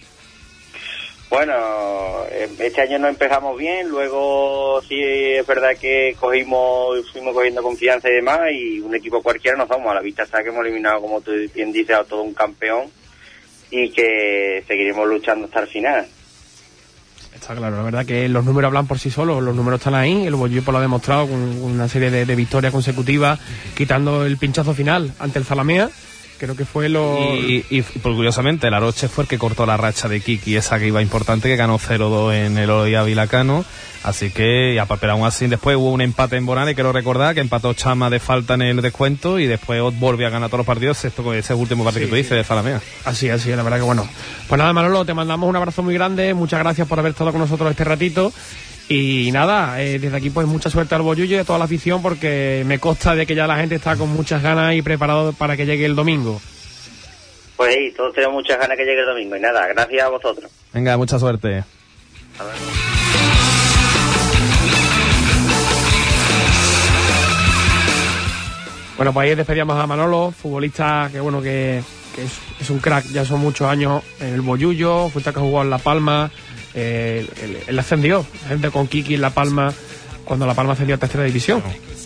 Bueno, este año no empezamos bien, luego sí es verdad que cogimos, fuimos cogiendo confianza y demás, y un equipo cualquiera nos vamos, a la vista está que hemos eliminado, como tú bien dices, a todo un campeón, y que seguiremos luchando hasta el final. Está claro, la verdad que los números hablan por sí solos, los números están ahí, el Bollullo lo ha demostrado con una serie de, de victorias consecutivas, quitando el pinchazo final ante el Zalamea. Creo que fue lo... Y, y, y curiosamente, el Aroche fue el que cortó la racha de Kiki, esa que iba importante, que ganó cero dos en el Oloya Vilacano. Así que, ya, pero aún así, después hubo un empate en Bonane, quiero recordar, que empató Chama de falta en el descuento, y después volvió a ganar todos los partidos, esto con ese último partido sí, que tú dices, sí, de Zalamea. Así, así, la verdad que bueno. Pues nada, Manolo, te mandamos un abrazo muy grande, muchas gracias por haber estado con nosotros este ratito. Y nada, eh, desde aquí pues mucha suerte al Bollullo y a toda la afición, porque me consta de que ya la gente está con muchas ganas y preparado para que llegue el domingo. Pues sí, todos tenemos muchas ganas que llegue el domingo, y nada, gracias a vosotros. Venga, mucha suerte. A ver. Bueno, pues ahí despedíamos a Manolo, futbolista que bueno que, que es, es un crack, ya son muchos años en el Bollullo, fue que ha jugado en La Palma. Eh, él, él ascendió, gente con Kiki en La Palma, cuando La Palma ascendió a tercera división.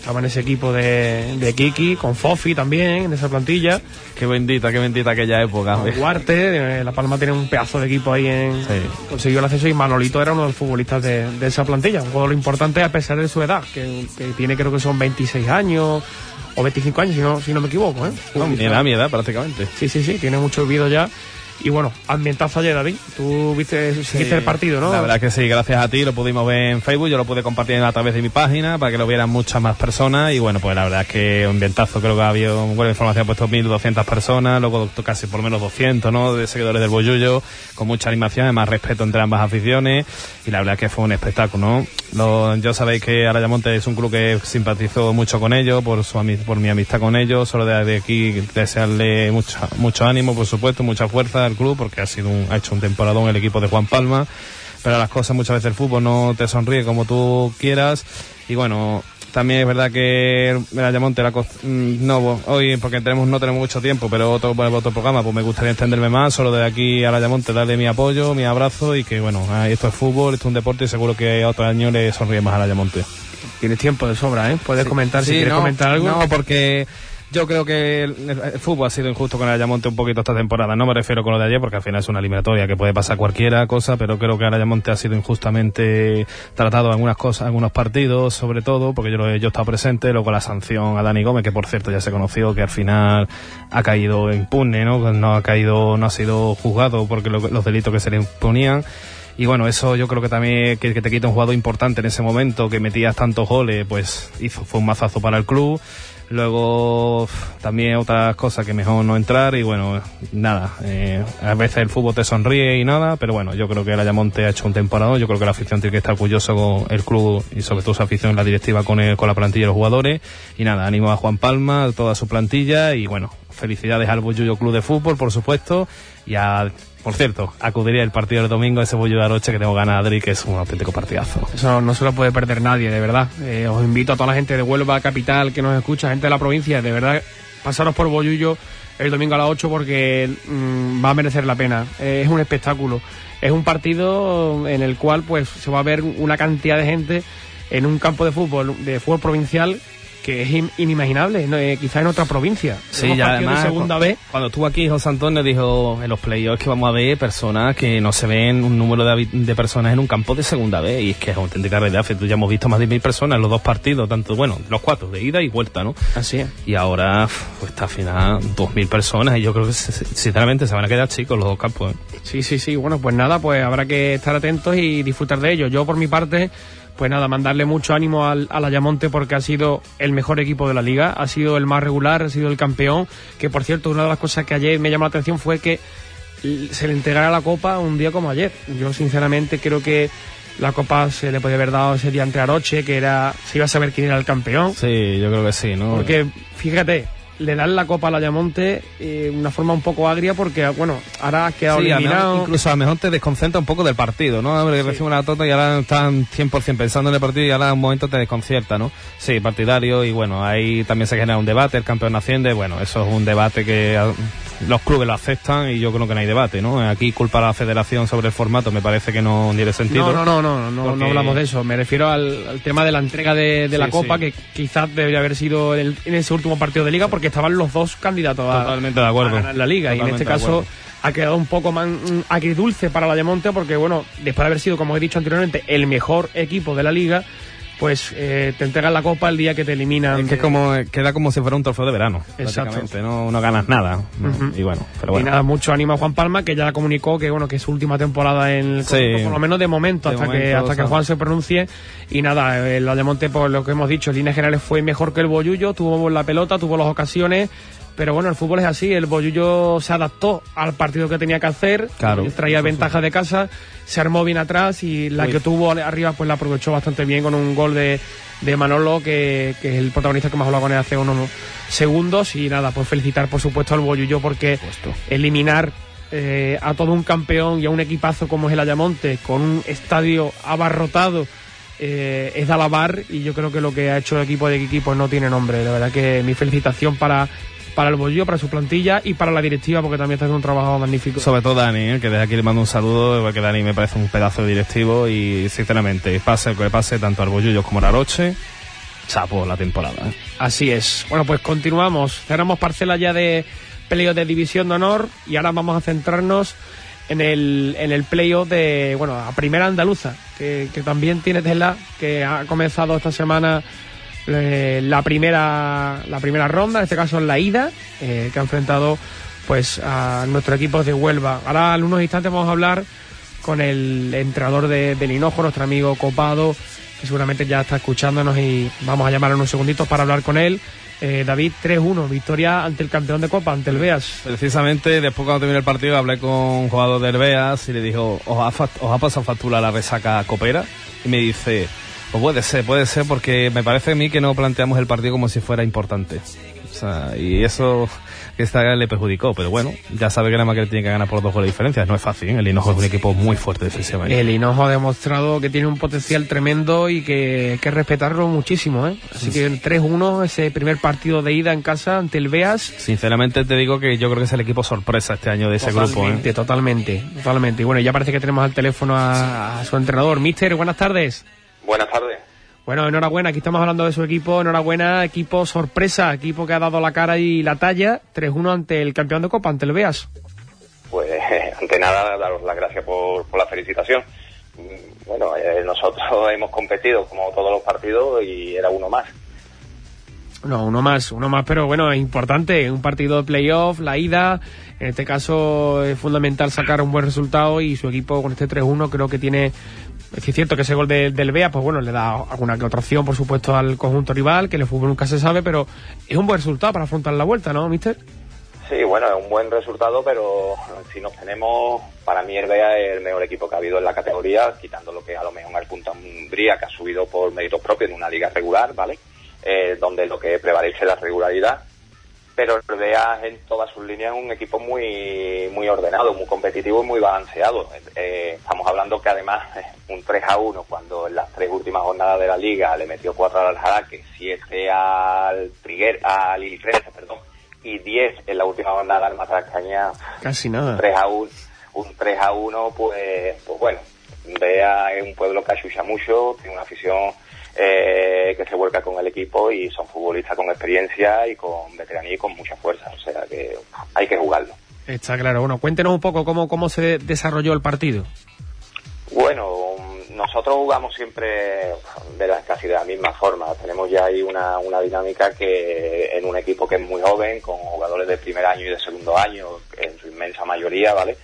estaba en ese equipo de, de Kiki, con Fofi también, en esa plantilla. Qué bendita, qué bendita aquella época. Con Duarte, eh, La Palma tiene un pedazo de equipo ahí en... Sí. Consiguió el acceso y Manolito era uno de los futbolistas de, de esa plantilla. Un jugador importante a pesar de su edad, que, que tiene creo que son veintiséis años o veinticinco años, si no, si no me equivoco, ¿eh? No, mi edad, mi edad prácticamente. Sí, sí, sí, tiene mucho olvido ya. Y bueno, ambientazo ayer, David. Tú viste, sí, viste el partido, ¿no? La verdad que sí, gracias a ti lo pudimos ver en Facebook, yo lo pude compartir a través de mi página para que lo vieran muchas más personas y bueno, pues la verdad es que un ambientazo, creo que ha habido, buena información, ha puesto mil doscientas personas, luego casi por lo menos doscientos, ¿no? De seguidores del Bollullo, con mucha animación, además respeto entre ambas aficiones y la verdad es que fue un espectáculo, ¿no? Lo, yo sabéis que Arayamonte es un club que simpatizó mucho con ellos, por su por mi amistad con ellos, solo de aquí desearle mucho, mucho ánimo, por supuesto, mucha fuerza al club, porque ha sido un, ha hecho un temporadón el equipo de Juan Palma, pero las cosas muchas veces el fútbol no te sonríe como tú quieras y bueno, también es verdad que el Ayamonte la no hoy porque tenemos no tenemos mucho tiempo, pero otro, otro programa pues me gustaría extenderme más, solo de aquí al Ayamonte darle mi apoyo, mi abrazo y que bueno, esto es fútbol, esto es un deporte y seguro que a otro año le sonríe más al Ayamonte. Tienes tiempo de sobra, ¿eh? Puedes sí, comentar sí, si quieres no, comentar algo. No, porque yo creo que el, el fútbol ha sido injusto con el Ayamonte un poquito esta temporada. No me refiero con lo de ayer, porque al final es una eliminatoria que puede pasar cualquiera cosa, pero creo que el Ayamonte ha sido injustamente tratado en algunas cosas, en algunos partidos, sobre todo, porque yo, lo, yo he estado presente, luego la sanción a Dani Gómez, que por cierto ya se conoció, que al final ha caído impune, ¿no? No ha caído, no ha sido juzgado porque lo, los delitos que se le imponían. Y bueno, eso yo creo que también que, que te quita un jugador importante en ese momento, que metías tantos goles, pues hizo, fue un mazazo para el club. Luego también otras cosas que mejor no entrar y bueno, nada, eh, a veces el fútbol te sonríe y nada, pero bueno, yo creo que el Ayamonte ha hecho un temporada, yo creo que la afición tiene que estar orgulloso con el club y sobre todo su afición, la directiva con, el, con la plantilla y los jugadores y nada, ánimo a Juan Palma, a toda su plantilla y bueno, felicidades al Bollullo Club de Fútbol, por supuesto, y a... Por cierto, acudiría el partido del domingo a ese Bollullo de Aroche que tengo ganas, Adri, que es un auténtico partidazo. Eso no se lo puede perder nadie, de verdad. Eh, os invito a toda la gente de Huelva capital que nos escucha, gente de la provincia, de verdad, pasaros por Bollullo el domingo a las ocho porque mmm, va a merecer la pena. Eh, es un espectáculo. Es un partido en el cual pues se va a ver una cantidad de gente en un campo de fútbol, de fútbol provincial, que es inimaginable, ¿no? Eh, quizá en otra provincia. Sí, ya además, de segunda vez. Cuando estuvo aquí José Antonio dijo en los playoffs que vamos a ver personas que no se ven un número de, de personas en un campo de segunda vez, y es que es auténtica realidad. Ya hemos visto más de mil personas en los dos partidos, tanto, bueno, los cuatro, de ida y vuelta, ¿no? Así es. Y ahora, pues está al final, dos mil personas, y yo creo que sinceramente se van a quedar chicos los dos campos, ¿eh? Sí, sí, sí, bueno, pues nada, pues habrá que estar atentos y disfrutar de ello. Yo por mi parte... Pues nada, mandarle mucho ánimo al, al Ayamonte porque ha sido el mejor equipo de la liga, ha sido el más regular, ha sido el campeón, que por cierto, una de las cosas que ayer me llamó la atención fue que se le entregara la copa un día como ayer. Yo sinceramente creo que la copa se le podía haber dado ese día entre Aroche, que era, se iba a saber quién era el campeón. Sí, yo creo que sí, ¿no? Porque, fíjate, le dan la copa al Ayamonte de eh, una forma un poco agria porque, bueno, ahora ha quedado sí, eliminado. A mejor, incluso a lo mejor te desconcentra un poco del partido, ¿no? A ver, sí. Recibe una tota y ahora están cien por ciento pensando en el partido y ahora un momento te desconcierta, ¿no? Sí, partidario y bueno, ahí también se genera un debate, el campeón asciende, bueno, eso es un debate que los clubes lo aceptan y yo creo que no hay debate, ¿no? Aquí culpa a la federación sobre el formato, me parece que no tiene sentido. No, no, no, no, no, porque... no hablamos de eso, me refiero al, al tema de la entrega de, de la sí, copa, sí. Que quizás debería haber sido en, el, en ese último partido de liga, porque estaban los dos candidatos a, Totalmente de acuerdo. a ganar la liga. Totalmente, y en este caso ha quedado un poco más agridulce para el Ayamonte porque, bueno, después de haber sido, como he dicho anteriormente, el mejor equipo de la liga, pues eh, te entregan la copa el día que te eliminan. Es que de... como queda como si fuera un trofeo de verano. Exacto. No, no ganas nada. Uh-huh. Y bueno, pero bueno. Y nada, mucho ánimo a Juan Palma, que ya comunicó que bueno que es su última temporada en el sí. club, por lo menos de momento, de hasta momento, que hasta o sea... que Juan se pronuncie. Y nada, el Ayamonte, por lo que hemos dicho, en líneas generales fue mejor que el Bollullo, tuvo la pelota, tuvo las ocasiones. Pero bueno, el fútbol es así, el Bollullo se adaptó al partido que tenía que hacer, claro, traía ventaja sí. de casa, se armó bien atrás y la Uy. que tuvo arriba pues la aprovechó bastante bien con un gol de, de Manolo, que, que es el protagonista que hemos hablado con él hace unos segundos. Y nada, pues felicitar por supuesto al Bollullo porque eliminar eh, a todo un campeón y a un equipazo como es el Ayamonte con un estadio abarrotado eh, es de alabar, y yo creo que lo que ha hecho el equipo de Kiki pues no tiene nombre. La verdad que mi felicitación para... para el Bollullo, para su plantilla y para la directiva, porque también está haciendo un trabajo magnífico. Sobre todo Dani, ¿eh? Que desde aquí le mando un saludo, porque Dani me parece un pedazo de directivo y sinceramente, pase lo que pase tanto al Bollullo como al Aroche, chapo la temporada, ¿eh? Así es. Bueno, pues continuamos. Cerramos parcela ya de playoff de División de Honor y ahora vamos a centrarnos en el, en el playoff de, bueno, a Primera Andaluza, que, que también tiene tela, que ha comenzado esta semana eh, la primera la primera ronda, en este caso en la ida, eh, que ha enfrentado pues a nuestro equipo de Huelva. Ahora en unos instantes vamos a hablar con el entrenador de, del Hinojo, nuestro amigo Copado, que seguramente ya está escuchándonos y vamos a llamar en unos segunditos para hablar con él. Eh, David, tres uno, victoria ante el campeón de Copa, ante el Beas. Precisamente después cuando terminé el partido hablé con un jugador del Beas y le dijo, ¿os ha, fa- os ha pasado factura la resaca copera? Y me dice, pues puede ser, puede ser, porque me parece a mí que no planteamos el partido como si fuera importante. O sea, y eso que esta le perjudicó, pero bueno, ya sabe que nada más que tiene que ganar por dos goles de diferencia. No es fácil, ¿eh? El Hinojo es un equipo muy fuerte defensivamente. El Hinojo ha demostrado que tiene un potencial tremendo y que hay que respetarlo muchísimo, ¿eh? Así que el tres uno, ese primer partido de ida en casa ante el Beas. Sinceramente te digo que yo creo que es el equipo sorpresa este año de ese Totalmente, grupo, ¿eh? Totalmente, totalmente. Y bueno, ya parece que tenemos al teléfono a, a su entrenador. Mister, buenas tardes. Buenas tardes. Bueno, enhorabuena, aquí estamos hablando de su equipo, enhorabuena, equipo sorpresa, equipo que ha dado la cara y la talla, tres uno ante el campeón de Copa, ante el Beas. Pues, ante nada, daros las gracias por, por la felicitación. Bueno, eh, nosotros hemos competido como todos los partidos y era uno más. No, uno más, uno más, pero bueno, es importante, un partido de playoff, la ida, en este caso es fundamental sacar un buen resultado y su equipo con este tres uno creo que tiene... Es cierto que ese gol de, del Bea, pues bueno, le da alguna que otra opción, por supuesto, al conjunto rival, que en el fútbol nunca se sabe, pero es un buen resultado para afrontar la vuelta, ¿no, mister? Sí, bueno, es un buen resultado, pero si nos tenemos, para mí el Bea es el mejor equipo que ha habido en la categoría, quitando lo que a lo mejor el Punta Umbría, que ha subido por méritos propios en una liga regular, ¿vale? Eh, donde lo que prevalece es la regularidad. Pero el Bea en todas sus líneas es un equipo muy muy ordenado, muy competitivo y muy balanceado. Eh, estamos hablando que además un tres a uno cuando en las tres últimas jornadas de la liga le metió cuatro al Aljaraque, siete al Triguer, al Ilicrense, perdón, y diez en la última jornada al Matrascaña. Casi nada. Un tres a uno, un tres a uno pues, pues bueno, Bea es un pueblo que achucha mucho, tiene una afición Eh, que se vuelca con el equipo y son futbolistas con experiencia y con veteranía y con mucha fuerza, o sea que hay que jugarlo. Está claro. Bueno, cuéntenos un poco cómo, cómo se desarrolló el partido. Bueno, nosotros jugamos siempre de la, casi de la misma forma, tenemos ya ahí una, una dinámica que en un equipo que es muy joven, con jugadores de primer año y de segundo año, en su inmensa mayoría, ¿vale?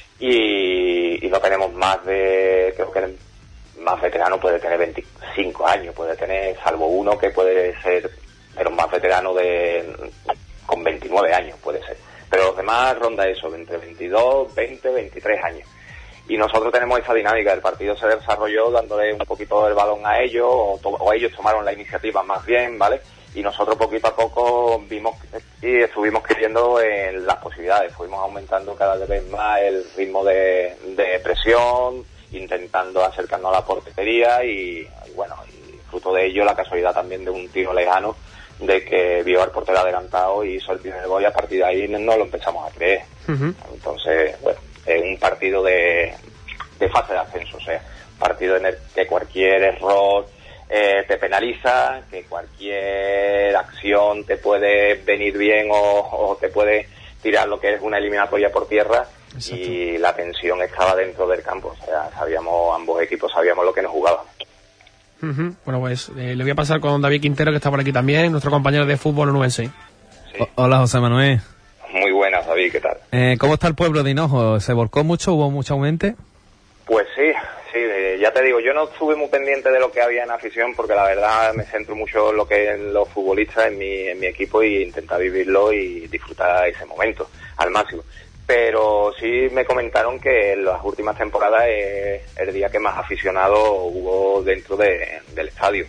Y, y no tenemos más de, creo que más veterano puede tener veinticinco años, puede tener, salvo uno que puede ser, pero más veterano de con veintinueve años puede ser. Pero los demás ronda eso, entre veintidós, veinte, veintitrés años. Y nosotros tenemos esa dinámica, el partido se desarrolló dándole un poquito el balón a ellos, o, to- o ellos tomaron la iniciativa más bien, ¿vale? Y nosotros poquito a poco vimos y estuvimos creyendo en las posibilidades, fuimos aumentando cada vez más el ritmo de, de presión, intentando acercarnos a la portería y, y bueno, y fruto de ello la casualidad también de un tiro lejano de que vio al portero adelantado y hizo el primer gol y a partir de ahí no lo empezamos a creer. Uh-huh. Entonces, bueno, es un partido de, de fase de ascenso, o sea, partido en el que cualquier error eh, te penaliza, que cualquier acción te puede venir bien o, o te puede tirar lo que es una eliminatoria por tierra. Exacto. Y la tensión estaba dentro del campo, o sea, sabíamos, ambos equipos sabíamos lo que nos jugábamos. Uh-huh. Bueno, pues eh, le voy a pasar con David Quintero, que está por aquí también, nuestro compañero de fútbol onubense. Sí. O- Hola, José Manuel. Muy buenas, David, ¿qué tal? Eh, ¿Cómo está el pueblo de Hinojo? ¿Se volcó mucho? ¿Hubo mucho aumento? Pues sí, sí, eh, ya te digo, yo no estuve muy pendiente de lo que había en afición porque la verdad me centro mucho en lo que es los futbolistas, en mi, en mi equipo y intentar vivirlo y disfrutar ese momento al máximo. Pero sí me comentaron que en las últimas temporadas es el día que más aficionados hubo dentro de, del estadio.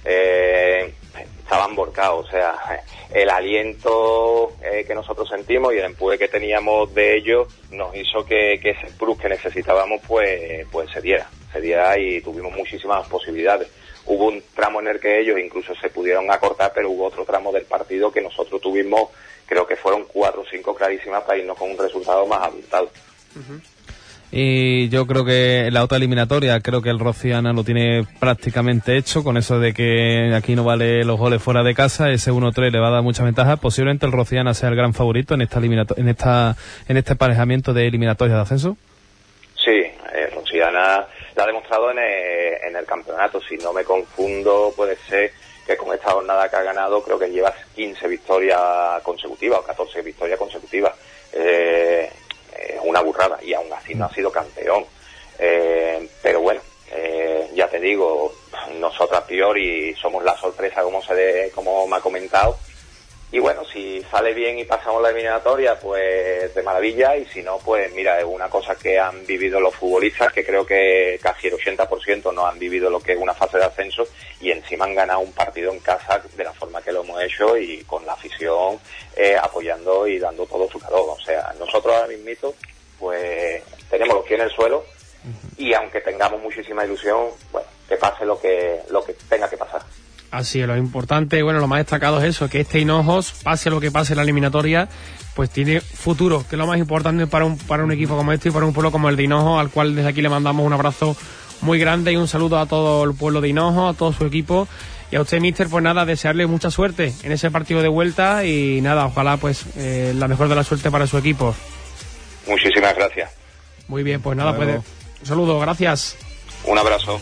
Eh, estaban borcados, o sea, el aliento eh, que nosotros sentimos y el empuje que teníamos de ellos nos hizo que, que ese plus que necesitábamos pues, pues se diera, se diera y tuvimos muchísimas posibilidades. Hubo un tramo en el que ellos incluso se pudieron acortar, pero hubo otro tramo del partido que nosotros tuvimos, creo que fueron cuatro o cinco clarísimas para irnos con un resultado más abultado. Uh-huh. y yo creo que en la otra eliminatoria creo que el Rociana lo tiene prácticamente hecho, con eso de que aquí no vale los goles fuera de casa, ese uno tres le va a dar mucha ventaja. Posiblemente el Rociana sea el gran favorito en esta eliminato- en esta en este emparejamiento de eliminatorias de ascenso. Sí, eh, Rociana la ha demostrado en el, en el campeonato. Si no me confundo, puede ser que con esta jornada que ha ganado, creo que lleva quince victorias consecutivas o catorce victorias consecutivas. Eh, es una burrada, y aún así no ha sido campeón. Eh, pero bueno, eh, ya te digo, nosotros a priori somos la sorpresa, como se de, como me ha comentado. Y bueno, si sale bien y pasamos la eliminatoria, pues de maravilla, y si no, pues mira, es una cosa que han vivido los futbolistas, que creo que casi el ochenta por ciento no han vivido lo que es una fase de ascenso, y encima han ganado un partido en casa de la forma que lo hemos hecho, y con la afición eh, apoyando y dando todo su calor. O sea, nosotros ahora mismito, pues tenemos los pies en el suelo, y aunque tengamos muchísima ilusión, bueno, que pase lo que, lo que tenga que pasar. Así es, lo importante, bueno, lo más destacado es eso, que este Hinojos, pase lo que pase en la eliminatoria, pues tiene futuro, que es lo más importante para un para un equipo como este y para un pueblo como el de Hinojos, al cual desde aquí le mandamos un abrazo muy grande y un saludo a todo el pueblo de Hinojos, a todo su equipo, y a usted, míster, pues nada, desearle mucha suerte en ese partido de vuelta, y nada, ojalá pues eh, la mejor de la suerte para su equipo. Muchísimas gracias. Muy bien, pues nada, pues un saludo, gracias. Un abrazo.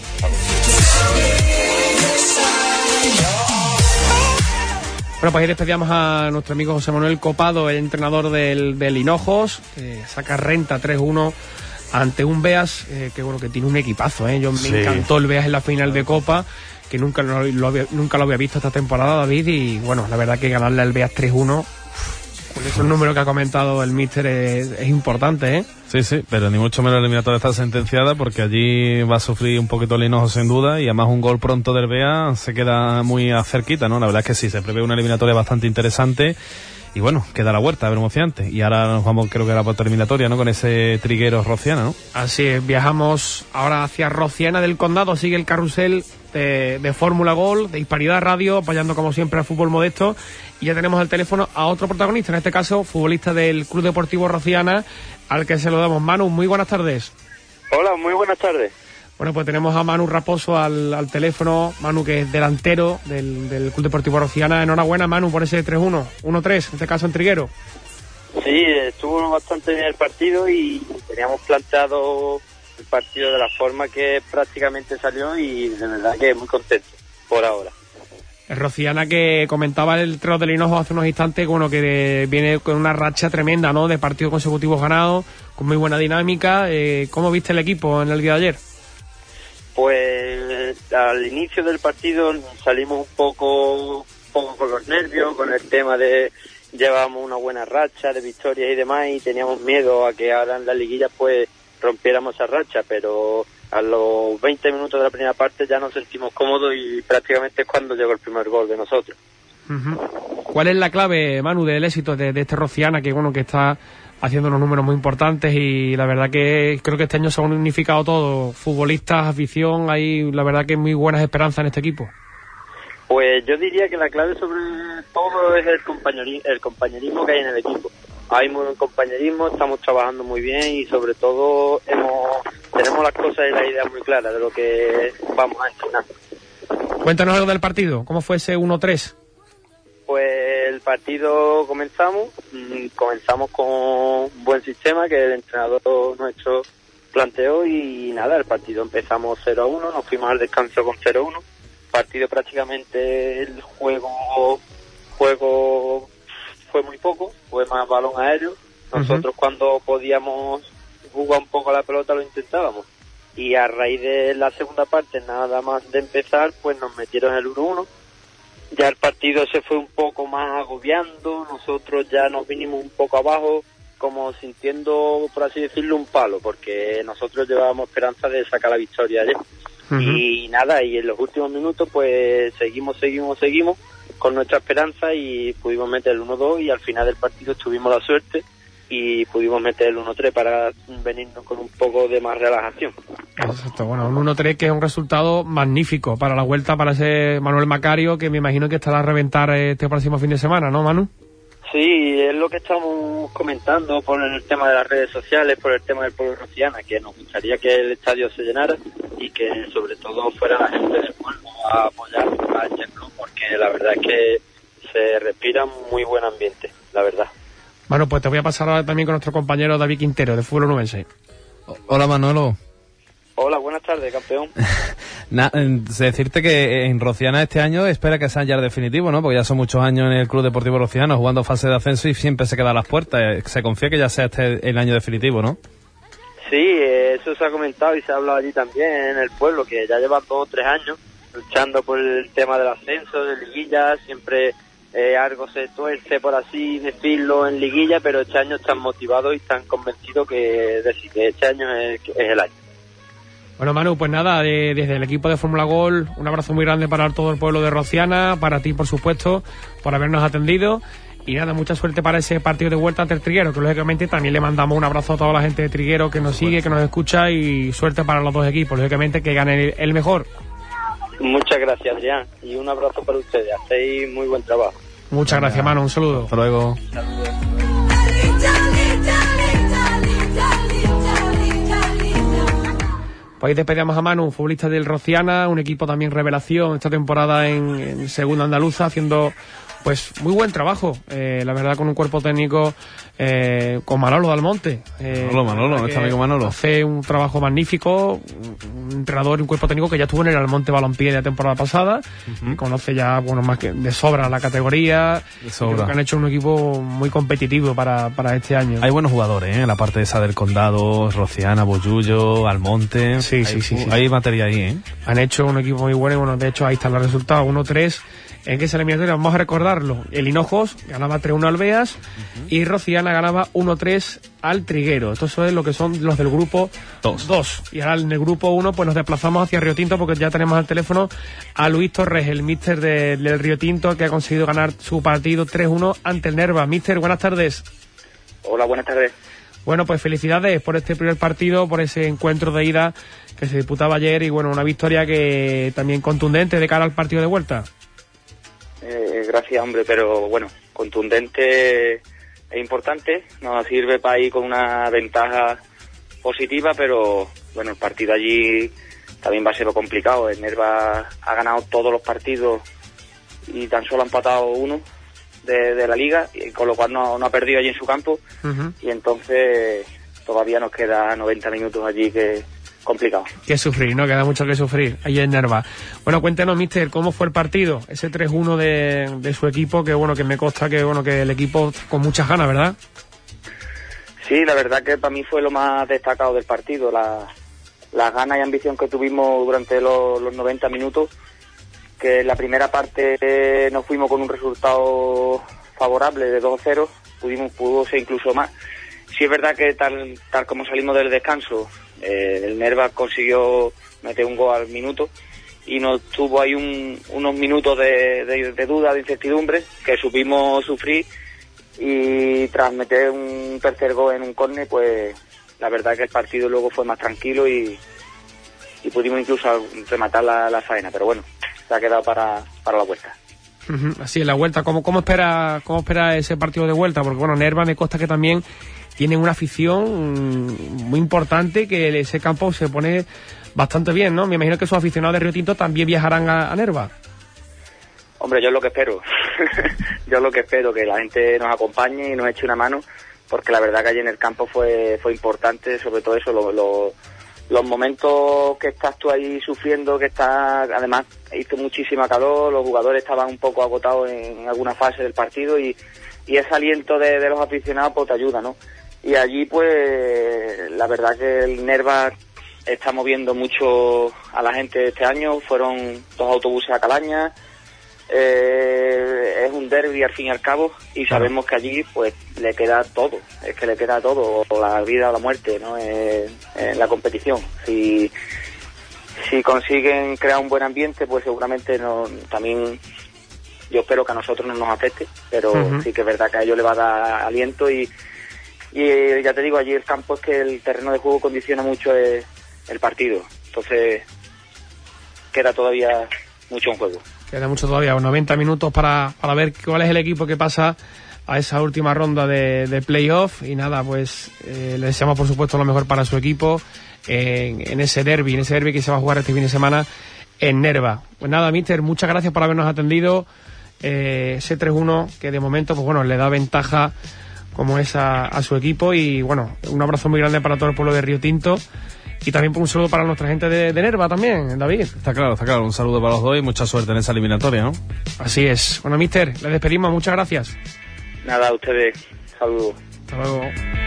Bueno, pues ahí despedíamos a nuestro amigo José Manuel Copado, el entrenador del, del Hinojos, que saca renta tres uno ante un Beas, eh, que bueno, que tiene un equipazo, ¿eh? Yo Sí. me encantó el Beas en la final de Copa, que nunca lo, lo había, nunca lo había visto esta temporada, David, y bueno, la verdad que ganarle al Beas tres uno, con esos números que ha comentado el míster, es, es importante, ¿eh? Sí, sí, pero ni mucho menos la eliminatoria está sentenciada, porque allí va a sufrir un poquito el Hinojos sin duda, y además un gol pronto del Bea se queda muy cerquita, ¿no? La verdad es que sí, se prevé una eliminatoria bastante interesante, y bueno, queda la vuelta, a ver, emocionante. Y ahora nos vamos, creo que a la vuelta eliminatoria, ¿no? Con ese Trigueros Rociana, ¿no? Así es, viajamos ahora hacia Rociana del Condado, sigue el carrusel de, de Fórmula Gol, de Hispanidad Radio, apoyando como siempre al fútbol modesto, y ya tenemos al teléfono a otro protagonista, en este caso, futbolista del Club Deportivo Rociana, al que se lo damos. Manu, muy buenas tardes. Hola, muy buenas tardes. Bueno, pues tenemos a Manu Raposo al, al teléfono. Manu, que es delantero del, del Club Deportivo Rociana. Enhorabuena, Manu, por ese tres uno, uno tres, en este caso en Triguero. Sí, estuvo bastante bien el partido y teníamos planteado el partido de la forma que prácticamente salió, y de verdad que muy contento por ahora. El Rociana, que comentaba el entrenador del Hinojos hace unos instantes, bueno, que viene con una racha tremenda, ¿no?, de partidos consecutivos ganados, con muy buena dinámica. Eh, ¿Cómo viste el equipo en el día de ayer? Pues al inicio del partido salimos un poco, un poco con los nervios, con el tema de llevábamos una buena racha de victorias y demás, y teníamos miedo a que ahora en la liguilla pues rompiéramos esa racha, pero a los veinte minutos de la primera parte ya nos sentimos cómodos, y prácticamente es cuando llegó el primer gol de nosotros. Uh-huh. ¿Cuál es la clave, Manu, del éxito de, de este Rociana, que bueno, que está haciendo unos números muy importantes, y la verdad que creo que este año se han unificado todos, futbolistas, afición, hay la verdad que muy buenas esperanzas en este equipo? Pues yo diría que la clave sobre todo es el compañerismo, el compañerismo que hay en el equipo. Hay muy buen compañerismo, estamos trabajando muy bien, y sobre todo hemos tenemos las cosas y las ideas muy claras de lo que vamos a entrenar. Cuéntanos algo del partido, ¿cómo fue ese uno tres? Pues el partido comenzamos, mmm, comenzamos con un buen sistema que el entrenador nuestro planteó, y nada, el partido empezamos cero a uno, nos fuimos al descanso con cero a uno. Partido prácticamente el juego juego fue muy poco, fue más balón aéreo. Nosotros uh-huh. cuando podíamos jugar un poco la pelota lo intentábamos, y a raíz de la segunda parte, nada más de empezar, pues nos metieron el uno uno. Ya el partido se fue un poco más agobiando, nosotros ya nos vinimos un poco abajo, como sintiendo, por así decirlo, un palo, porque nosotros llevábamos esperanza de sacar la victoria ayer. Uh-huh. Y nada, y en los últimos minutos pues seguimos, seguimos, seguimos con nuestra esperanza, y pudimos meter el uno dos, y al final del partido tuvimos la suerte y pudimos meter el uno tres para venirnos con un poco de más relajación. Exacto, bueno, un uno tres que es un resultado magnífico para la vuelta, para ese Manuel Macario, que me imagino que estará a reventar este próximo fin de semana, ¿no, Manu? Sí, es lo que estamos comentando por el tema de las redes sociales, por el tema del pueblo rociana, que nos gustaría que el estadio se llenara y que sobre todo fuera la gente del pueblo a apoyar a este club, porque la verdad es que se respira muy buen ambiente, la verdad. Bueno, pues te voy a pasar ahora también con nuestro compañero David Quintero, de Fútbol Onubense. Hola, Manolo. Hola, buenas tardes, campeón. Na, decirte que en Rociana este año espera que sea ya el definitivo, ¿no? Porque ya son muchos años en el Club Deportivo Rociano jugando fase de ascenso y siempre se queda a las puertas. Se confía que ya sea este el año definitivo, ¿no? Sí, eso se ha comentado y se ha hablado allí también en el pueblo, que ya llevan dos o tres años luchando por el tema del ascenso, de liguilla, siempre eh, algo se tuerce, por así decirlo, en liguilla, pero este año están motivados y están convencidos que, de, que este año es, es el año. Bueno, Manu, pues nada, de, desde el equipo de Fórmula Gol, un abrazo muy grande para todo el pueblo de Rociana, para ti, por supuesto, por habernos atendido. Y nada, mucha suerte para ese partido de vuelta ante el Triguero, que lógicamente también le mandamos un abrazo a toda la gente de Triguero que nos sigue, que nos escucha, y suerte para los dos equipos, lógicamente que gane el, el mejor. Muchas gracias, Adrián, y un abrazo para ustedes, hacéis muy buen trabajo. Muchas Venga. gracias, Manu, un saludo. Hasta luego. Pues ahí despedíamos a Manu, futbolista del Rociana, un equipo también revelación esta temporada en, en Segunda Andaluza, haciendo pues muy buen trabajo, eh, la verdad, con un cuerpo técnico eh, con Manolo Dalmonte. Eh, Manolo, Manolo, nuestro amigo Manolo. Hace un trabajo magnífico, un entrenador y un cuerpo técnico que ya estuvo en el Almonte Balompié de la temporada pasada, uh-huh. conoce ya, bueno, más que de sobra la categoría, de sobra. Creo que han hecho un equipo muy competitivo para, para este año. Hay buenos jugadores, ¿eh? En la parte esa del Condado, Rociana, Bollullo, Almonte. Sí, hay, sí, sí, sí. Hay materia ahí, ¿eh? Han hecho un equipo muy bueno y bueno, de hecho ahí están los resultados, uno tres. En que esa eliminatoria, vamos a recordarlo, el Hinojos ganaba tres uno al Beas, uh-huh. y Rociana ganaba uno tres al Triguero. Esto es lo que son los del grupo dos. Y ahora en el grupo uno pues nos desplazamos hacia Río Tinto, porque ya tenemos al teléfono a Luis Torres, el míster de, del Río Tinto, que ha conseguido ganar su partido tres uno ante el Nerva. Míster, buenas tardes. Hola, buenas tardes. Bueno, pues felicidades por este primer partido, por ese encuentro de ida que se disputaba ayer, y bueno, una victoria que también contundente de cara al partido de vuelta. Eh, gracias, hombre, pero bueno, contundente e importante, nos sirve para ir con una ventaja positiva, pero bueno, el partido allí también va a ser lo complicado. El Nerva ha ganado todos los partidos y tan solo ha empatado uno de, de la liga, y con lo cual no, no ha perdido allí en su campo, uh-huh. y entonces todavía nos queda noventa minutos allí que complicado. Que sufrir, ¿no? Queda mucho que sufrir ahí en Nerva. Bueno, cuéntenos, míster, ¿cómo fue el partido? Ese tres uno de, de su equipo, que bueno, que me consta que bueno que el equipo con muchas ganas, ¿verdad? Sí, la verdad que para mí fue lo más destacado del partido, la, las ganas y ambición que tuvimos durante los, los noventa minutos, que en la primera parte eh, nos fuimos con un resultado favorable de dos cero, pudimos, pudo ser incluso más. Sí es verdad que tal, tal como salimos del descanso, Eh, el Nerva consiguió meter un gol al minuto y nos tuvo ahí un, unos minutos de, de, de duda, de incertidumbre, que supimos sufrir, y tras meter un tercer gol en un córner, pues la verdad que el partido luego fue más tranquilo y, y pudimos incluso rematar la, la faena, pero bueno, se ha quedado para, para la vuelta. Uh-huh. Así es, la vuelta. ¿Cómo, cómo espera cómo espera ese partido de vuelta? Porque bueno, Nerva me consta que también tienen una afición muy importante, que ese campo se pone bastante bien, ¿no? Me imagino que sus aficionados de Río Tinto también viajarán a, a Nerva. Hombre, yo es lo que espero. yo es lo que espero, que la gente nos acompañe y nos eche una mano, porque la verdad que allí en el campo fue fue importante, sobre todo eso, lo, lo, los momentos que estás tú ahí sufriendo, que estás, además hizo muchísima calor, los jugadores estaban un poco agotados en, en alguna fase del partido, y, y ese aliento de, de los aficionados pues te ayuda, ¿no? Y allí pues la verdad que el Nerva está moviendo mucho a la gente este año. Fueron dos autobuses a Calaña, eh, es un derbi al fin y al cabo, y sabemos que allí pues le queda todo, es que le queda todo, o la vida o la muerte, ¿no? Eh, en la competición. Si, si consiguen crear un buen ambiente, pues seguramente no, también yo espero que a nosotros no nos afecte, pero uh-huh. sí que es verdad que a ellos le va a dar aliento, y Y ya te digo, allí el campo es que el terreno de juego condiciona mucho el, el partido. Entonces, queda todavía mucho en juego. Queda mucho todavía, noventa minutos para, para ver cuál es el equipo que pasa a esa última ronda de, de playoff. Y nada, pues eh, le deseamos por supuesto lo mejor para su equipo en, en ese derbi, en ese derbi que se va a jugar este fin de semana en Nerva. Pues nada, míster, muchas gracias por habernos atendido. Eh, ese tres uno que de momento pues bueno le da ventaja como es a, a su equipo. Y bueno, un abrazo muy grande para todo el pueblo de Río Tinto. Y también un saludo para nuestra gente de, de Nerva también, David. Está claro, está claro. Un saludo para los dos y mucha suerte en esa eliminatoria, ¿no? Así es. Bueno, mister, les despedimos. Muchas gracias. Nada, a ustedes. Saludos. Hasta luego.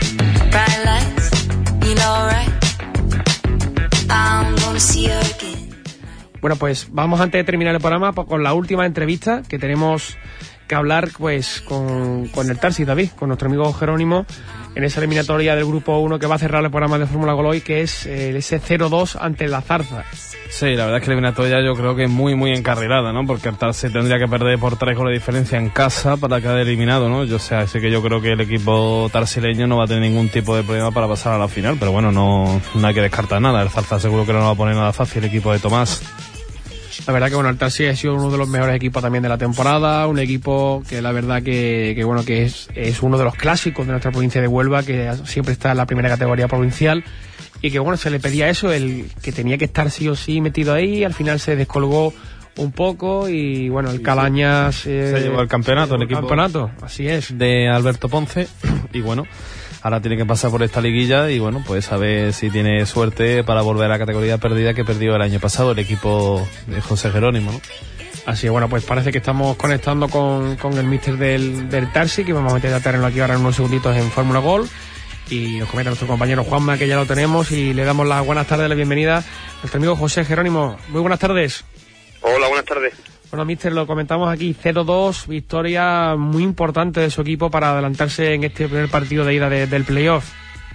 Bueno, pues vamos antes de terminar el programa con la última entrevista que tenemos que hablar pues con, con el Tarsis, David, con nuestro amigo Jerónimo, en esa eliminatoria del grupo uno que va a cerrar el programa de Fórmula Gol hoy, que es el ese cero dos ante la Zarza. Sí, la verdad es que la eliminatoria yo creo que es muy, muy encarrilada, ¿no? Porque el Tarsis tendría que perder por tres goles de diferencia en casa para quedar eliminado, ¿no? Yo sé, así que yo creo que el equipo tarsileño no va a tener ningún tipo de problema para pasar a la final, pero bueno, no, no hay que descartar nada. El Zarza seguro que no lo va a poner nada fácil el equipo de Tomás. La verdad que bueno, el Tarsis ha sido uno de los mejores equipos también de la temporada, un equipo que la verdad que, que bueno que es, es uno de los clásicos de nuestra provincia de Huelva, que siempre está en la primera categoría provincial, y que bueno, se le pedía eso, el que tenía que estar sí o sí metido ahí. Al final se descolgó un poco y bueno, el Cabañas eh, se llevó el campeonato, el, el equipo campeonato, así es, de Alberto Ponce. Y bueno, ahora tiene que pasar por esta liguilla y bueno, pues a ver si tiene suerte para volver a la categoría perdida que perdió el año pasado el equipo de José Jerónimo, ¿no? Así es, bueno, pues parece que estamos conectando con, con el míster del, del Tarsis, que vamos a meter a terreno aquí ahora en unos segunditos en Fórmula Gol. Y nos comenta nuestro compañero Juanma, que ya lo tenemos, y le damos las buenas tardes, la bienvenida a nuestro amigo José Jerónimo. Muy buenas tardes. Hola, buenas tardes. Bueno, míster, lo comentamos aquí, cero dos, victoria muy importante de su equipo para adelantarse en este primer partido de ida de, del playoff.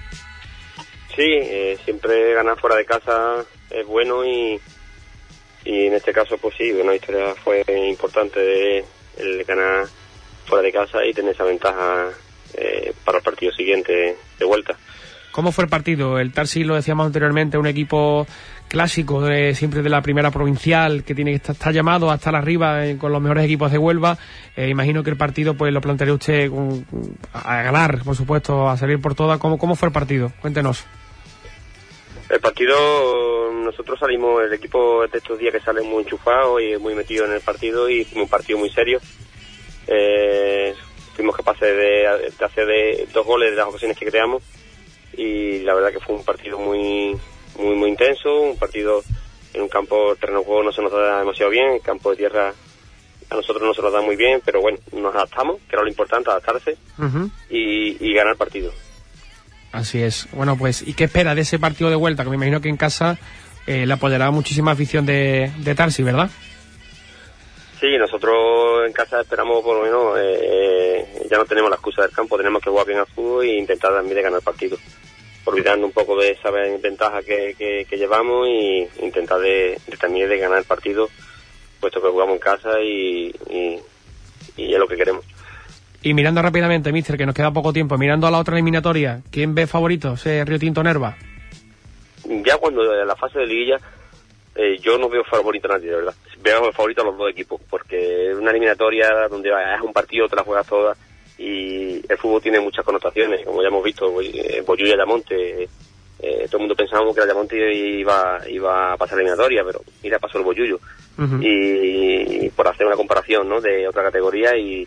Sí, eh, siempre ganar fuera de casa es bueno y, y en este caso pues sí, una victoria fue importante de el ganar fuera de casa y tener esa ventaja eh, para el partido siguiente de vuelta. ¿Cómo fue el partido? El Tarsis, lo decíamos anteriormente, un equipo clásico de, siempre de la primera provincial, que tiene que estar, está llamado a estar arriba eh, con los mejores equipos de Huelva. Eh, imagino que el partido pues lo plantearía usted con, a ganar, por supuesto, a salir por todas. ¿Cómo, cómo fue el partido? Cuéntenos. El partido, nosotros salimos, el equipo de estos días que sale muy enchufado y muy metido en el partido, y fue un partido muy serio. Eh, fuimos capaces de, de hacer de dos goles de las ocasiones que creamos, y la verdad que fue un partido muy muy muy intenso, un partido en un campo, terreno de juego no se nos da demasiado bien, el campo de tierra a nosotros no se nos da muy bien, pero bueno, nos adaptamos, que era lo importante, adaptarse uh-huh. y, y ganar el partido. Así es. Bueno, pues, ¿y qué espera de ese partido de vuelta? Que me imagino que en casa eh, le apoyará muchísima afición de, de Tarsis, ¿verdad? Sí, nosotros en casa esperamos, por lo menos, eh, ya no tenemos la excusa del campo, tenemos que jugar bien al fútbol e intentar también de ganar el partido, olvidando un poco de esa ventaja que, que, que llevamos, y intentar de, de también de ganar el partido, puesto que jugamos en casa y, y, y es lo que queremos. Y mirando rápidamente, míster, que nos queda poco tiempo, mirando a la otra eliminatoria, ¿quién ve favorito? ¿Ese Río Tinto Nerva? Ya cuando en la fase de liguilla, eh, yo no veo favorito a nadie, de verdad. Veo favorito a los dos equipos, porque es una eliminatoria donde es un partido, te la juegas todas, y el fútbol tiene muchas connotaciones, como ya hemos visto, Boyullo y Ayamonte. Eh, todo el mundo pensábamos que el Ayamonte iba, iba a pasar la eliminatoria, pero mira, pasó el Boyullo. Uh-huh. Y, y por hacer una comparación, ¿no?, de otra categoría, y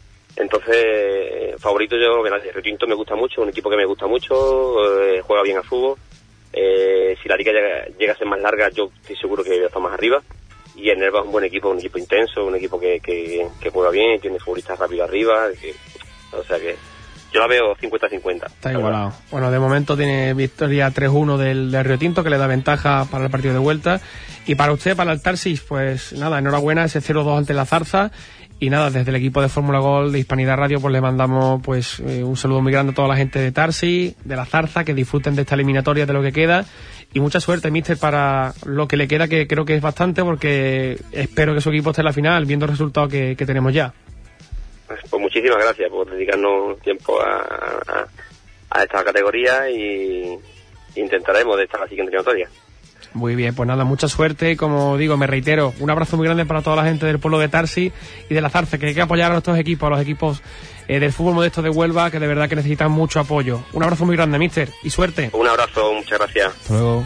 entonces, favorito yo, Río Tinto me gusta mucho, un equipo que me gusta mucho, eh, juega bien al fútbol. Eh, si la liga llega, llega a ser más larga, yo estoy seguro que está más arriba. Y el Nerva es un buen equipo, un equipo intenso, un equipo que, que, que juega bien, tiene futbolistas rápidos arriba. Que, o sea que yo la veo cincuenta cincuenta. Está igualado. Bueno, de momento tiene victoria tres uno del, del Río Tinto, que le da ventaja para el partido de vuelta. Y para usted, para el Tarsis, pues nada, enhorabuena, ese cero dos ante la Zarza. Y nada, desde el equipo de Fórmula Gol de Hispanidad Radio, pues le mandamos pues eh, un saludo muy grande a toda la gente de Tarsis, de la Zarza, que disfruten de esta eliminatoria, de lo que queda. Y mucha suerte, míster, para lo que le queda, que creo que es bastante, porque espero que su equipo esté en la final, viendo el resultado que, que tenemos ya. Pues, pues muchísimas gracias por dedicarnos tiempo a, a, a esta categoría, y intentaremos de estar en la siguiente eliminatoria. Muy bien, pues nada, mucha suerte. Como digo, me reitero, un abrazo muy grande para toda la gente del pueblo de Tarsi y de la Zarce, que hay que apoyar a nuestros equipos, a los equipos eh, del fútbol modesto de Huelva, que de verdad que necesitan mucho apoyo. Un abrazo muy grande, mister, y suerte. Un abrazo, muchas gracias. Hasta luego.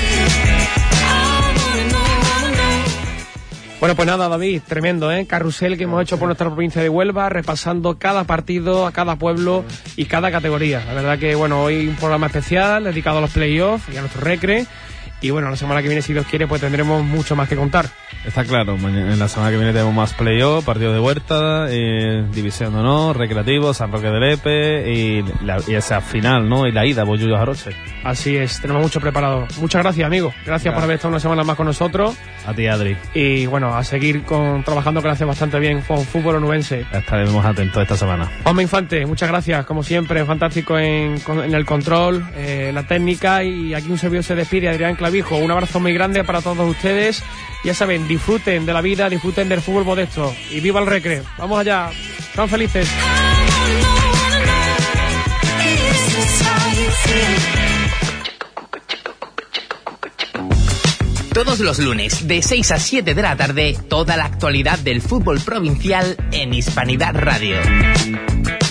Bueno, pues nada, David, tremendo, ¿eh? Carrusel que hemos hecho por nuestra provincia de Huelva, repasando cada partido, a cada pueblo y cada categoría. La verdad que, bueno, hoy un programa especial dedicado a los playoffs y a nuestro recre. Y bueno, la semana que viene, si Dios quiere, pues tendremos mucho más que contar. Está claro, mañana, en la semana que viene tenemos más playoff, partidos de huerta, eh, división de honor, recreativo, San Roque de Lepe y, la, y esa final, ¿no? Y la ida, Bollullos Aroche. Así es, tenemos mucho preparado. Muchas gracias, amigo. Gracias claro. por haber estado una semana más con nosotros. A ti, Adri. Y bueno, a seguir con trabajando, que lo hace bastante bien con fútbol onubense. Estaremos atentos esta semana. Juanma Infante, muchas gracias, como siempre, fantástico en, en el control, eh, la técnica, y aquí un servidor se despide, Adrián Clavijo. Un abrazo muy grande para todos ustedes. Ya saben, disfruten de la vida, disfruten del fútbol modesto y viva el recre. Vamos allá, sean felices. Todos los lunes, de seis a siete de la tarde, toda la actualidad del fútbol provincial en Hispanidad Radio.